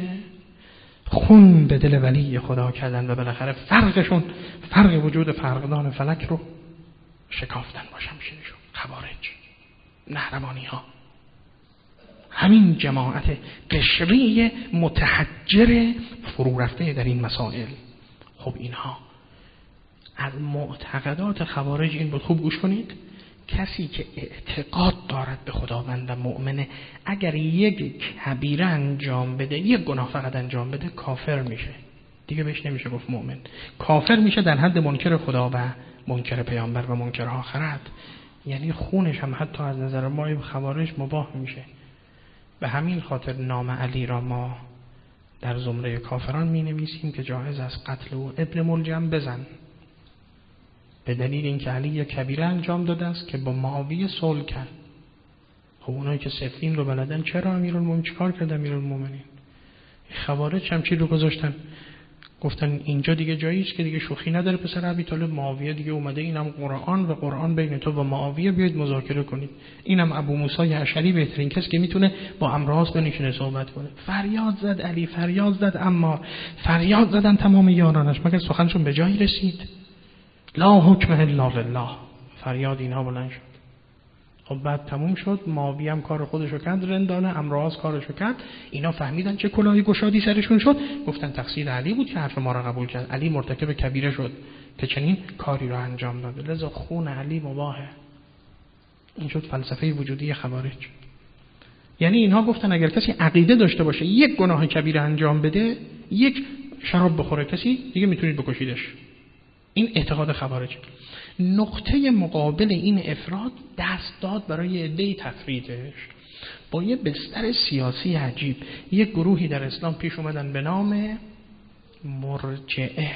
خون به دل ولی خدا کردن و بالاخره فرقشون فرق وجود فرقدان فلک رو شکافتن با شمشیرشون. خوارج، نهرمانی ها، همین جماعت قشری متحجر فرو رفته در این مسائل. خب اینها از معتقدات خوارج این بود، خوب گوش کنید، کسی که اعتقاد دارد به خداوند و مؤمنه اگر یک کبیره انجام بده، یک گناه فقط انجام بده، کافر میشه. دیگه بهش نمیشه گفت مؤمن، کافر میشه، در حد منکر خدا و منکر پیامبر و منکر آخرت. یعنی خونش هم حتی از نظر ما خوارج مباح میشه. به همین خاطر نام علی را ما در زمره کافران می نویسیم که جایز است قتل او. ابن ملجم بزن، به دلیل اینکه علی یک کبیره انجام داده است که با معاویه صلح کرد. خب اونایی که صفین رو بلدن چرا امیرالمومنین چیکار کرد؟ امیرالمومنین خوارج هم چی رو گذاشتن؟ گفتن اینجا دیگه جایی است که دیگه شوخی نداره پسر ابی طالب، معاویه دیگه اومده، اینم قرآن و قرآن بین تو و معاویه، بیاید مذاکره کنید. اینم ابو موسی اشعری بهترین کسی که میتونه با امراض بنشینه صحبت کنه. فریاد زد علی، فریاد زد عمار، فریاد زدن تمام یارانش، مگر سخنشون به جایی رسید؟ لا حکم الا لله. فریاد اینها بلند شد. خب بعد تموم شد، معاویه هم کار خودشو کرد، رندانه امراض کارشو کرد. اینا فهمیدن چه کلاهی گشادی سرشون شد، گفتن تقصیر علی بود که حرف ما را قبول کرد، علی مرتکب کبیره شد که چنین کاری رو انجام داده، لذا خون علی مباحه. این شد فلسفه وجودی خوارج. یعنی اینها گفتن اگر کسی عقیده داشته باشه یک گناه کبیره انجام بده، یک شراب بخوره، کسی دیگه میتونید بکشیدش. این اعتقاد خوارج. نقطه مقابل این افراد دست داد برای عده‌ای تفریدش با یه بستر سیاسی عجیب. یک گروهی در اسلام پیش اومدن به نام مرجعه.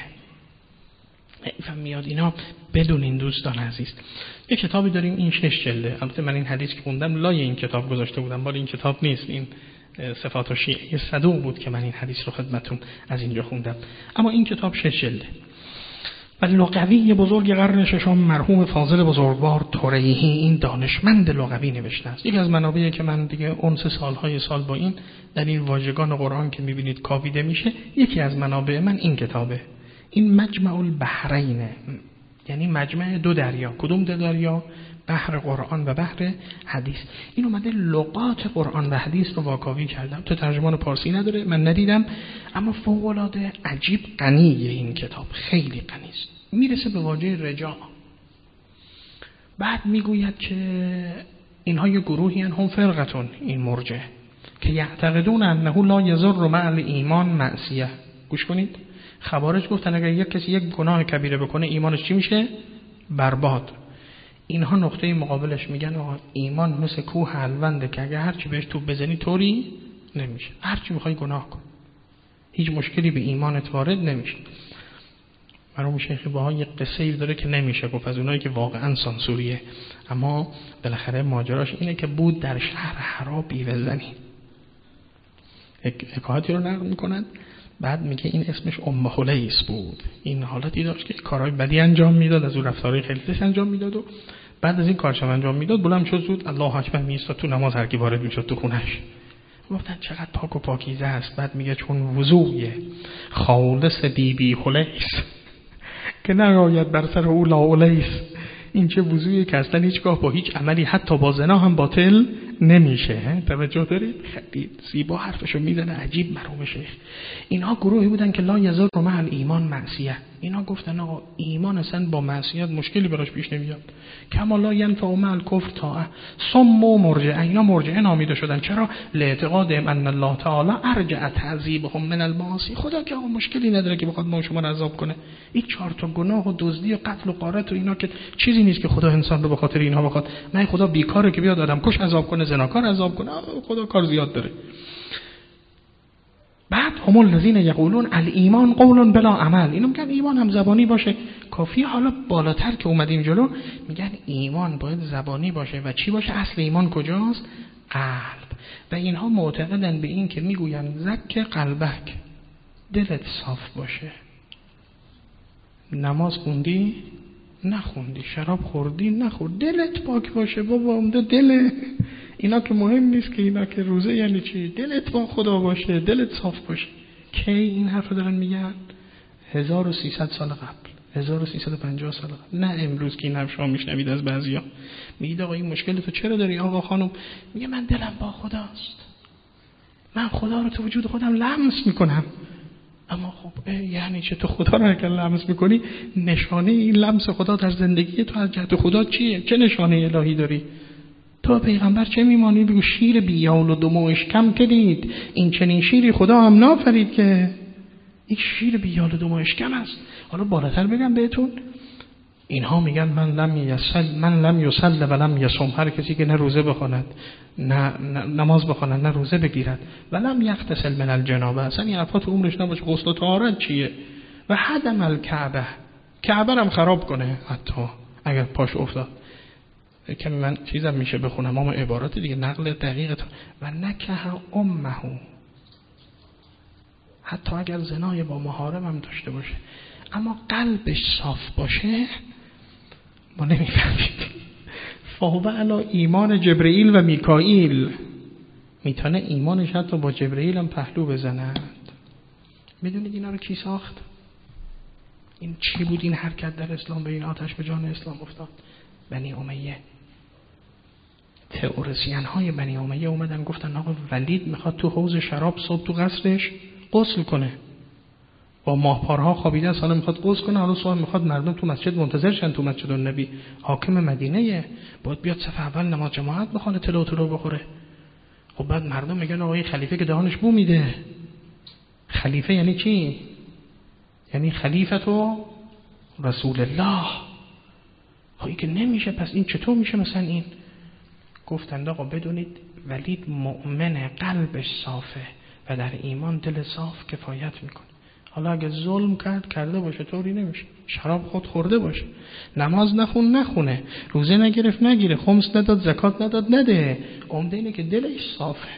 فهم میاد اینا بدون این دوستان عزیز. یک کتابی داریم، این 6 جلده. البته من این حدیث که خوندم لای این کتاب گذاشته بودم، ولی این کتاب نیست، این صفات و شیعه صدوق بود که من این حدیث رو خدمتتون از اینجا خوندم. اما این کتاب 6 جلده. و لغوی بزرگ قرن ششم مرحوم فاضل بزرگوار توریحی، این دانشمند لغوی نوشته است. یکی از منابعی که من دیگه اونس سالهای سال با این در این واژگان قرآن که میبینید کاویده میشه، یکی از منابع من این کتابه. این مجمع البحرینه، یعنی مجمع دو دریا. کدوم دو دریا؟ بحر قرآن و بحر حدیث. این اومده لغات قرآن و حدیث رو واکاوی کردم. تو ترجمان پارسی نداره، من ندیدم، اما فوق‌العاده عجیب غنیه این کتاب، خیلی غنی است. میرسه به واژه رجاء، بعد میگوید که اینها یه گروهی هم فرقتون، این مرجع که یعتقدون انه لا یضر مع الایمان معصیه. گوش کنید، خوارج گفتن اگر یک کسی یک گناه کبیره بکنه ایمانش چی میشه؟ برباد. اینها نقطه مقابلش میگن ایمان مثل کوه الونده که اگر هرچی بهش توپ بزنی طوری نمیشه، هرچی میخوای گناه کن، هیچ مشکلی به ایمانت وارد نمیشه. مرحوم شیخ بها یک قصه‌ای داره که نمیشه گفت، از اونایی که واقعا سانسوریه، اما بالاخره ماجراش اینه که بود در شهر حرا بیوه‌زنی. حکایتی رو نقل میکنن، بعد میگه این اسمش ام خلیس بود. این حالتی داشت که کارهای بدی انجام میداد، از اون رفتارهای خیلی زشت انجام میداد و بعد از این کارش انجام میداد بلند شد زود الله اکبر میایستاد تو نماز، هر کی وارد میشد تو خونش گفتن چقدر پاک و پاکیزه است. بعد میگه چون وضوی خالص بیبی خلیس که نراید بر سر او لاولیس، این چه وضویی که اصلا هیچگاه با هیچ عملی حتی با زنا هم باطل نمیشه. توجه دارید؟ خیلی زیبا حرفشو میزنه، عجیب مرحوم شیخ. اینها گروهی بودن که لا یضر مع الایمان معصیه، اینا گفتن آقا ایمان اصلا با معصیت مشکلی براش پیش نمیاد. کما لا ینفع مع الکفر طاعه. صم و مرجعه، اینا مرجعه نامیده شدن. چرا؟ لاعتقادهم ان الله تعالی ارجع تعذیبهم من المعاصی. خدا که آقا مشکلی نداره که بخواد ما شما رو عذاب کنه. این 4 تا گناه و دزدی و قتل و غارت و اینا که چیزی نیست که خدا انسان رو به خاطر اینها بخواد. نه خدا بیکاره که بیاد آدم کش عذاب کنه، زناکار عذاب کنه. خدا کار زیاد داره. بعد هم الذین یقولون الایمان قول بلا عمل. اینو میگن ایمان هم زبانی باشه کافیه. حالا بالاتر که اومدیم جلو میگن ایمان باید زبانی باشه و چی باشه؟ اصل ایمان کجاست؟ قلب. و اینها معتقدن به این که میگوین زک قلبک، دلت صاف باشه. نماز خوندی؟ نخوندی. شراب خوردی؟ نخورد. دلت پاک باشه بابا. عمده دله. اینا که مهم نیست که اینا که روزه یعنی چی؟ دلت با خدا باشه، دلت صاف باشه. کی این حرف دارن میگن؟ 1300 سال قبل، 1350 سال قبل. نه امروز که این حرف شما میشنوید از بعضیا. میگید آقا این مشکل تو چرا داری آقا خانم؟ میگه من دلم با خداست، من خدا رو تو وجود خودم لمس میکنم. اما خب یعنی چه؟ تو خدا رو اگر لمس میکنی، نشانه این لمس خدا در زندگی تو از جهت خدا چیه؟ چه نشانه الهی داری؟ تو پیغمبر چه میمانی؟ بگو شیر بیال و دموعش کم کدید، این چنین شیری خدا هم نافرید که این شیر بیال و دموعش کم است. حالا بالاتر بگم بهتون، اینها میگن من لم یصل و لم یصم. هر کسی که نه روزه بخواند، نه نماز بخواند، نه روزه بگیرد، و لم یغتسل من الجنابه، اصلا این حرفا تو عمرش نباشه. غسل و طهارت چیه؟ و هدم الکعبه، کعبه هم خراب کنه حتی اگر پاش افتاد. کمی من چیزم میشه بخونم اما عبارات دیگه نقل دقیق. و نکه امه، حتی اگر زنای با محارم هم داشته باشه اما قلبش صاف باشه، ما نمیفهمید. فهو علی ایمان جبرئیل و میکائیل، میتونه ایمانش حتی با جبرئیل هم پهلو بزند. میدونید اینا رو کی ساخت؟ این چی بود این حرکت در اسلام به این آتش به جان اسلام افتاد؟ بنی امیه. تئوریسین های بنی امیه اومدن گفتن آقا ولید میخواد تو حوض شراب صبح تو قصرش غسل کنه، با ماهپارها خوابیده است، حالا میخواد غسل کنه. حالا صبح میخواد مردم تو مسجد منتظر شن، تو مسجد النبی. حاکم مدینه باید بیاد صف اول نماز جماعت بخونه، تلو بخوره. خب بعد مردم میگن آقا این خلیفه که دهانش بو میده. خلیفه یعنی چی؟ یعنی خلیفه تو رسول الله. خب که نمیشه، پس این چطور میشه مثلا این؟ گفتند آقا بدونید ولید مؤمن، قلبش صافه و در ایمان دل صاف کفایت میکنه. حالا اگه ظلم کرده باشه طوری نمیشه. شراب خود خورده باشه، نماز نخونه، روزه نگرفت نگیره، خمس نداد، زکات نداد نده، عمده اینه که دلش صافه.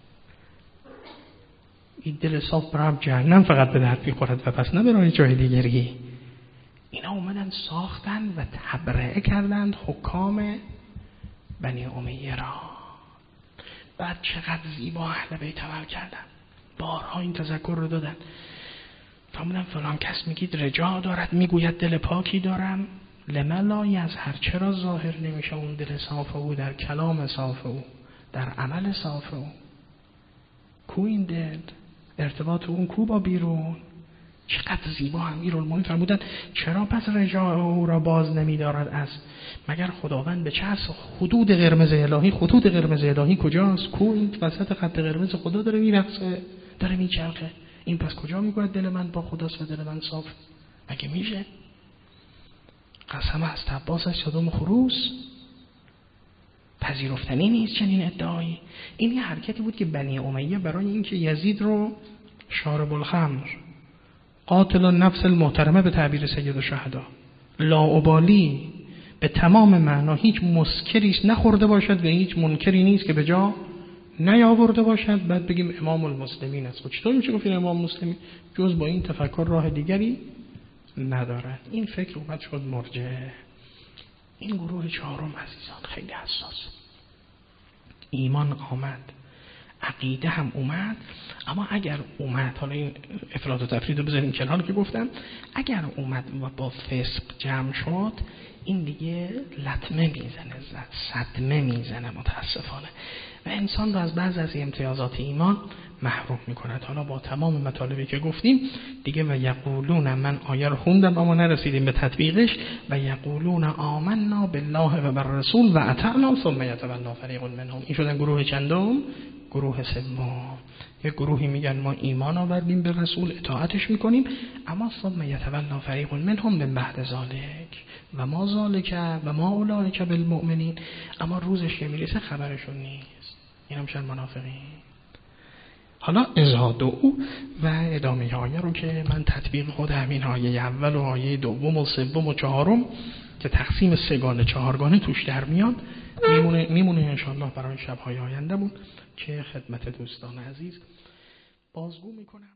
این دل صاف برام جهنم فقط به درد میخورد و پس نه برای جای دیگری. اینا اومدن ساختن و تبرئه کردند حکام بنی امیه را. بعد چقدر زیبا اهل بیت عمل کردن، بارها این تذکر رو دادن. فرمودن فلان کس میگید رجا دارد، میگوید دل پاکی دارم، لما لا یظهر، چرا ظاهر نمیشه اون دل صاف او در کلام صاف او، در عمل صاف او؟ کو این دل؟ ارتباط اون کو با بیرون؟ چقدر زیبا امیرالمومنین فرمودن چرا پس رجا او را باز نمی‌دارد از مگر خداوند به چه اصل خطوط قرمز الهی؟ خطوط قرمز الهی کجاست؟ کو این وسط خط قرمز خدا داره میرقصه، داره میچرخه. این پس کجا میگه دل من با خداست و دل من صاف؟ مگه میشه؟ قسم است عباس از صدام خروس، پذیرفتنی نیست چنین ادعایی. این یه حرکتی بود که بنی امیه برای اینکه یزید رو شارب الخمر، قاتل النفس المحترمه به تعبیر سید الشهدا، لاابالی به تمام معنا، هیچ مسکری نخورده باشد و هیچ منکری نیست که به جا نیاورده باشد، بعد بگیم امام المسلمین است. چطور میشه گفت این امام مسلمین؟ جز با این تفکر راه دیگری ندارد. این فکر اومد شد مرجعه. این گروه چهارم عزیزان خیلی حساس. ایمان آمد، عقیده هم اومد، اما اگر اومد، حالا این افراط و تفرید رو بذاریم کنار که گفتم، اگر اومد و با فسق جمع شد، این دیگه لطمه میزنه، صدمه میزنه متاسفانه. و انسان رو از بعض از امتیازات ایمان محروم میکند. حالا با تمام مطالبی که گفتیم دیگه و یقولون، من آیه رو خوندم اما نرسیدیم به تطبیقش، و یقولون آمنا بالله و بالرسول و اطعنا ثم یتولی فریق منهم. این شدن گروه چندم؟ گروه سوم. یک گروهی میگن ما ایمان آوردیم به رسول، اطاعتش میکنیم، اما ثم یتولی فریق منهم من بعد ذالک و ما ذالک و ما اولئک بالمؤمنین، اما روزش که میرسه خبرشون نیست. این هم شد منافقین. حالا ازهادو و ادامه آیه رو که من تطبیق خود همین آیه اول و آیه دوم و سوم و چهارم که تقسیم سگانه چهارگانه توش در میاد میمونه انشاءالله برای شب‌های آینده‌مون که خدمت دوستان عزیز بازگو میکنم.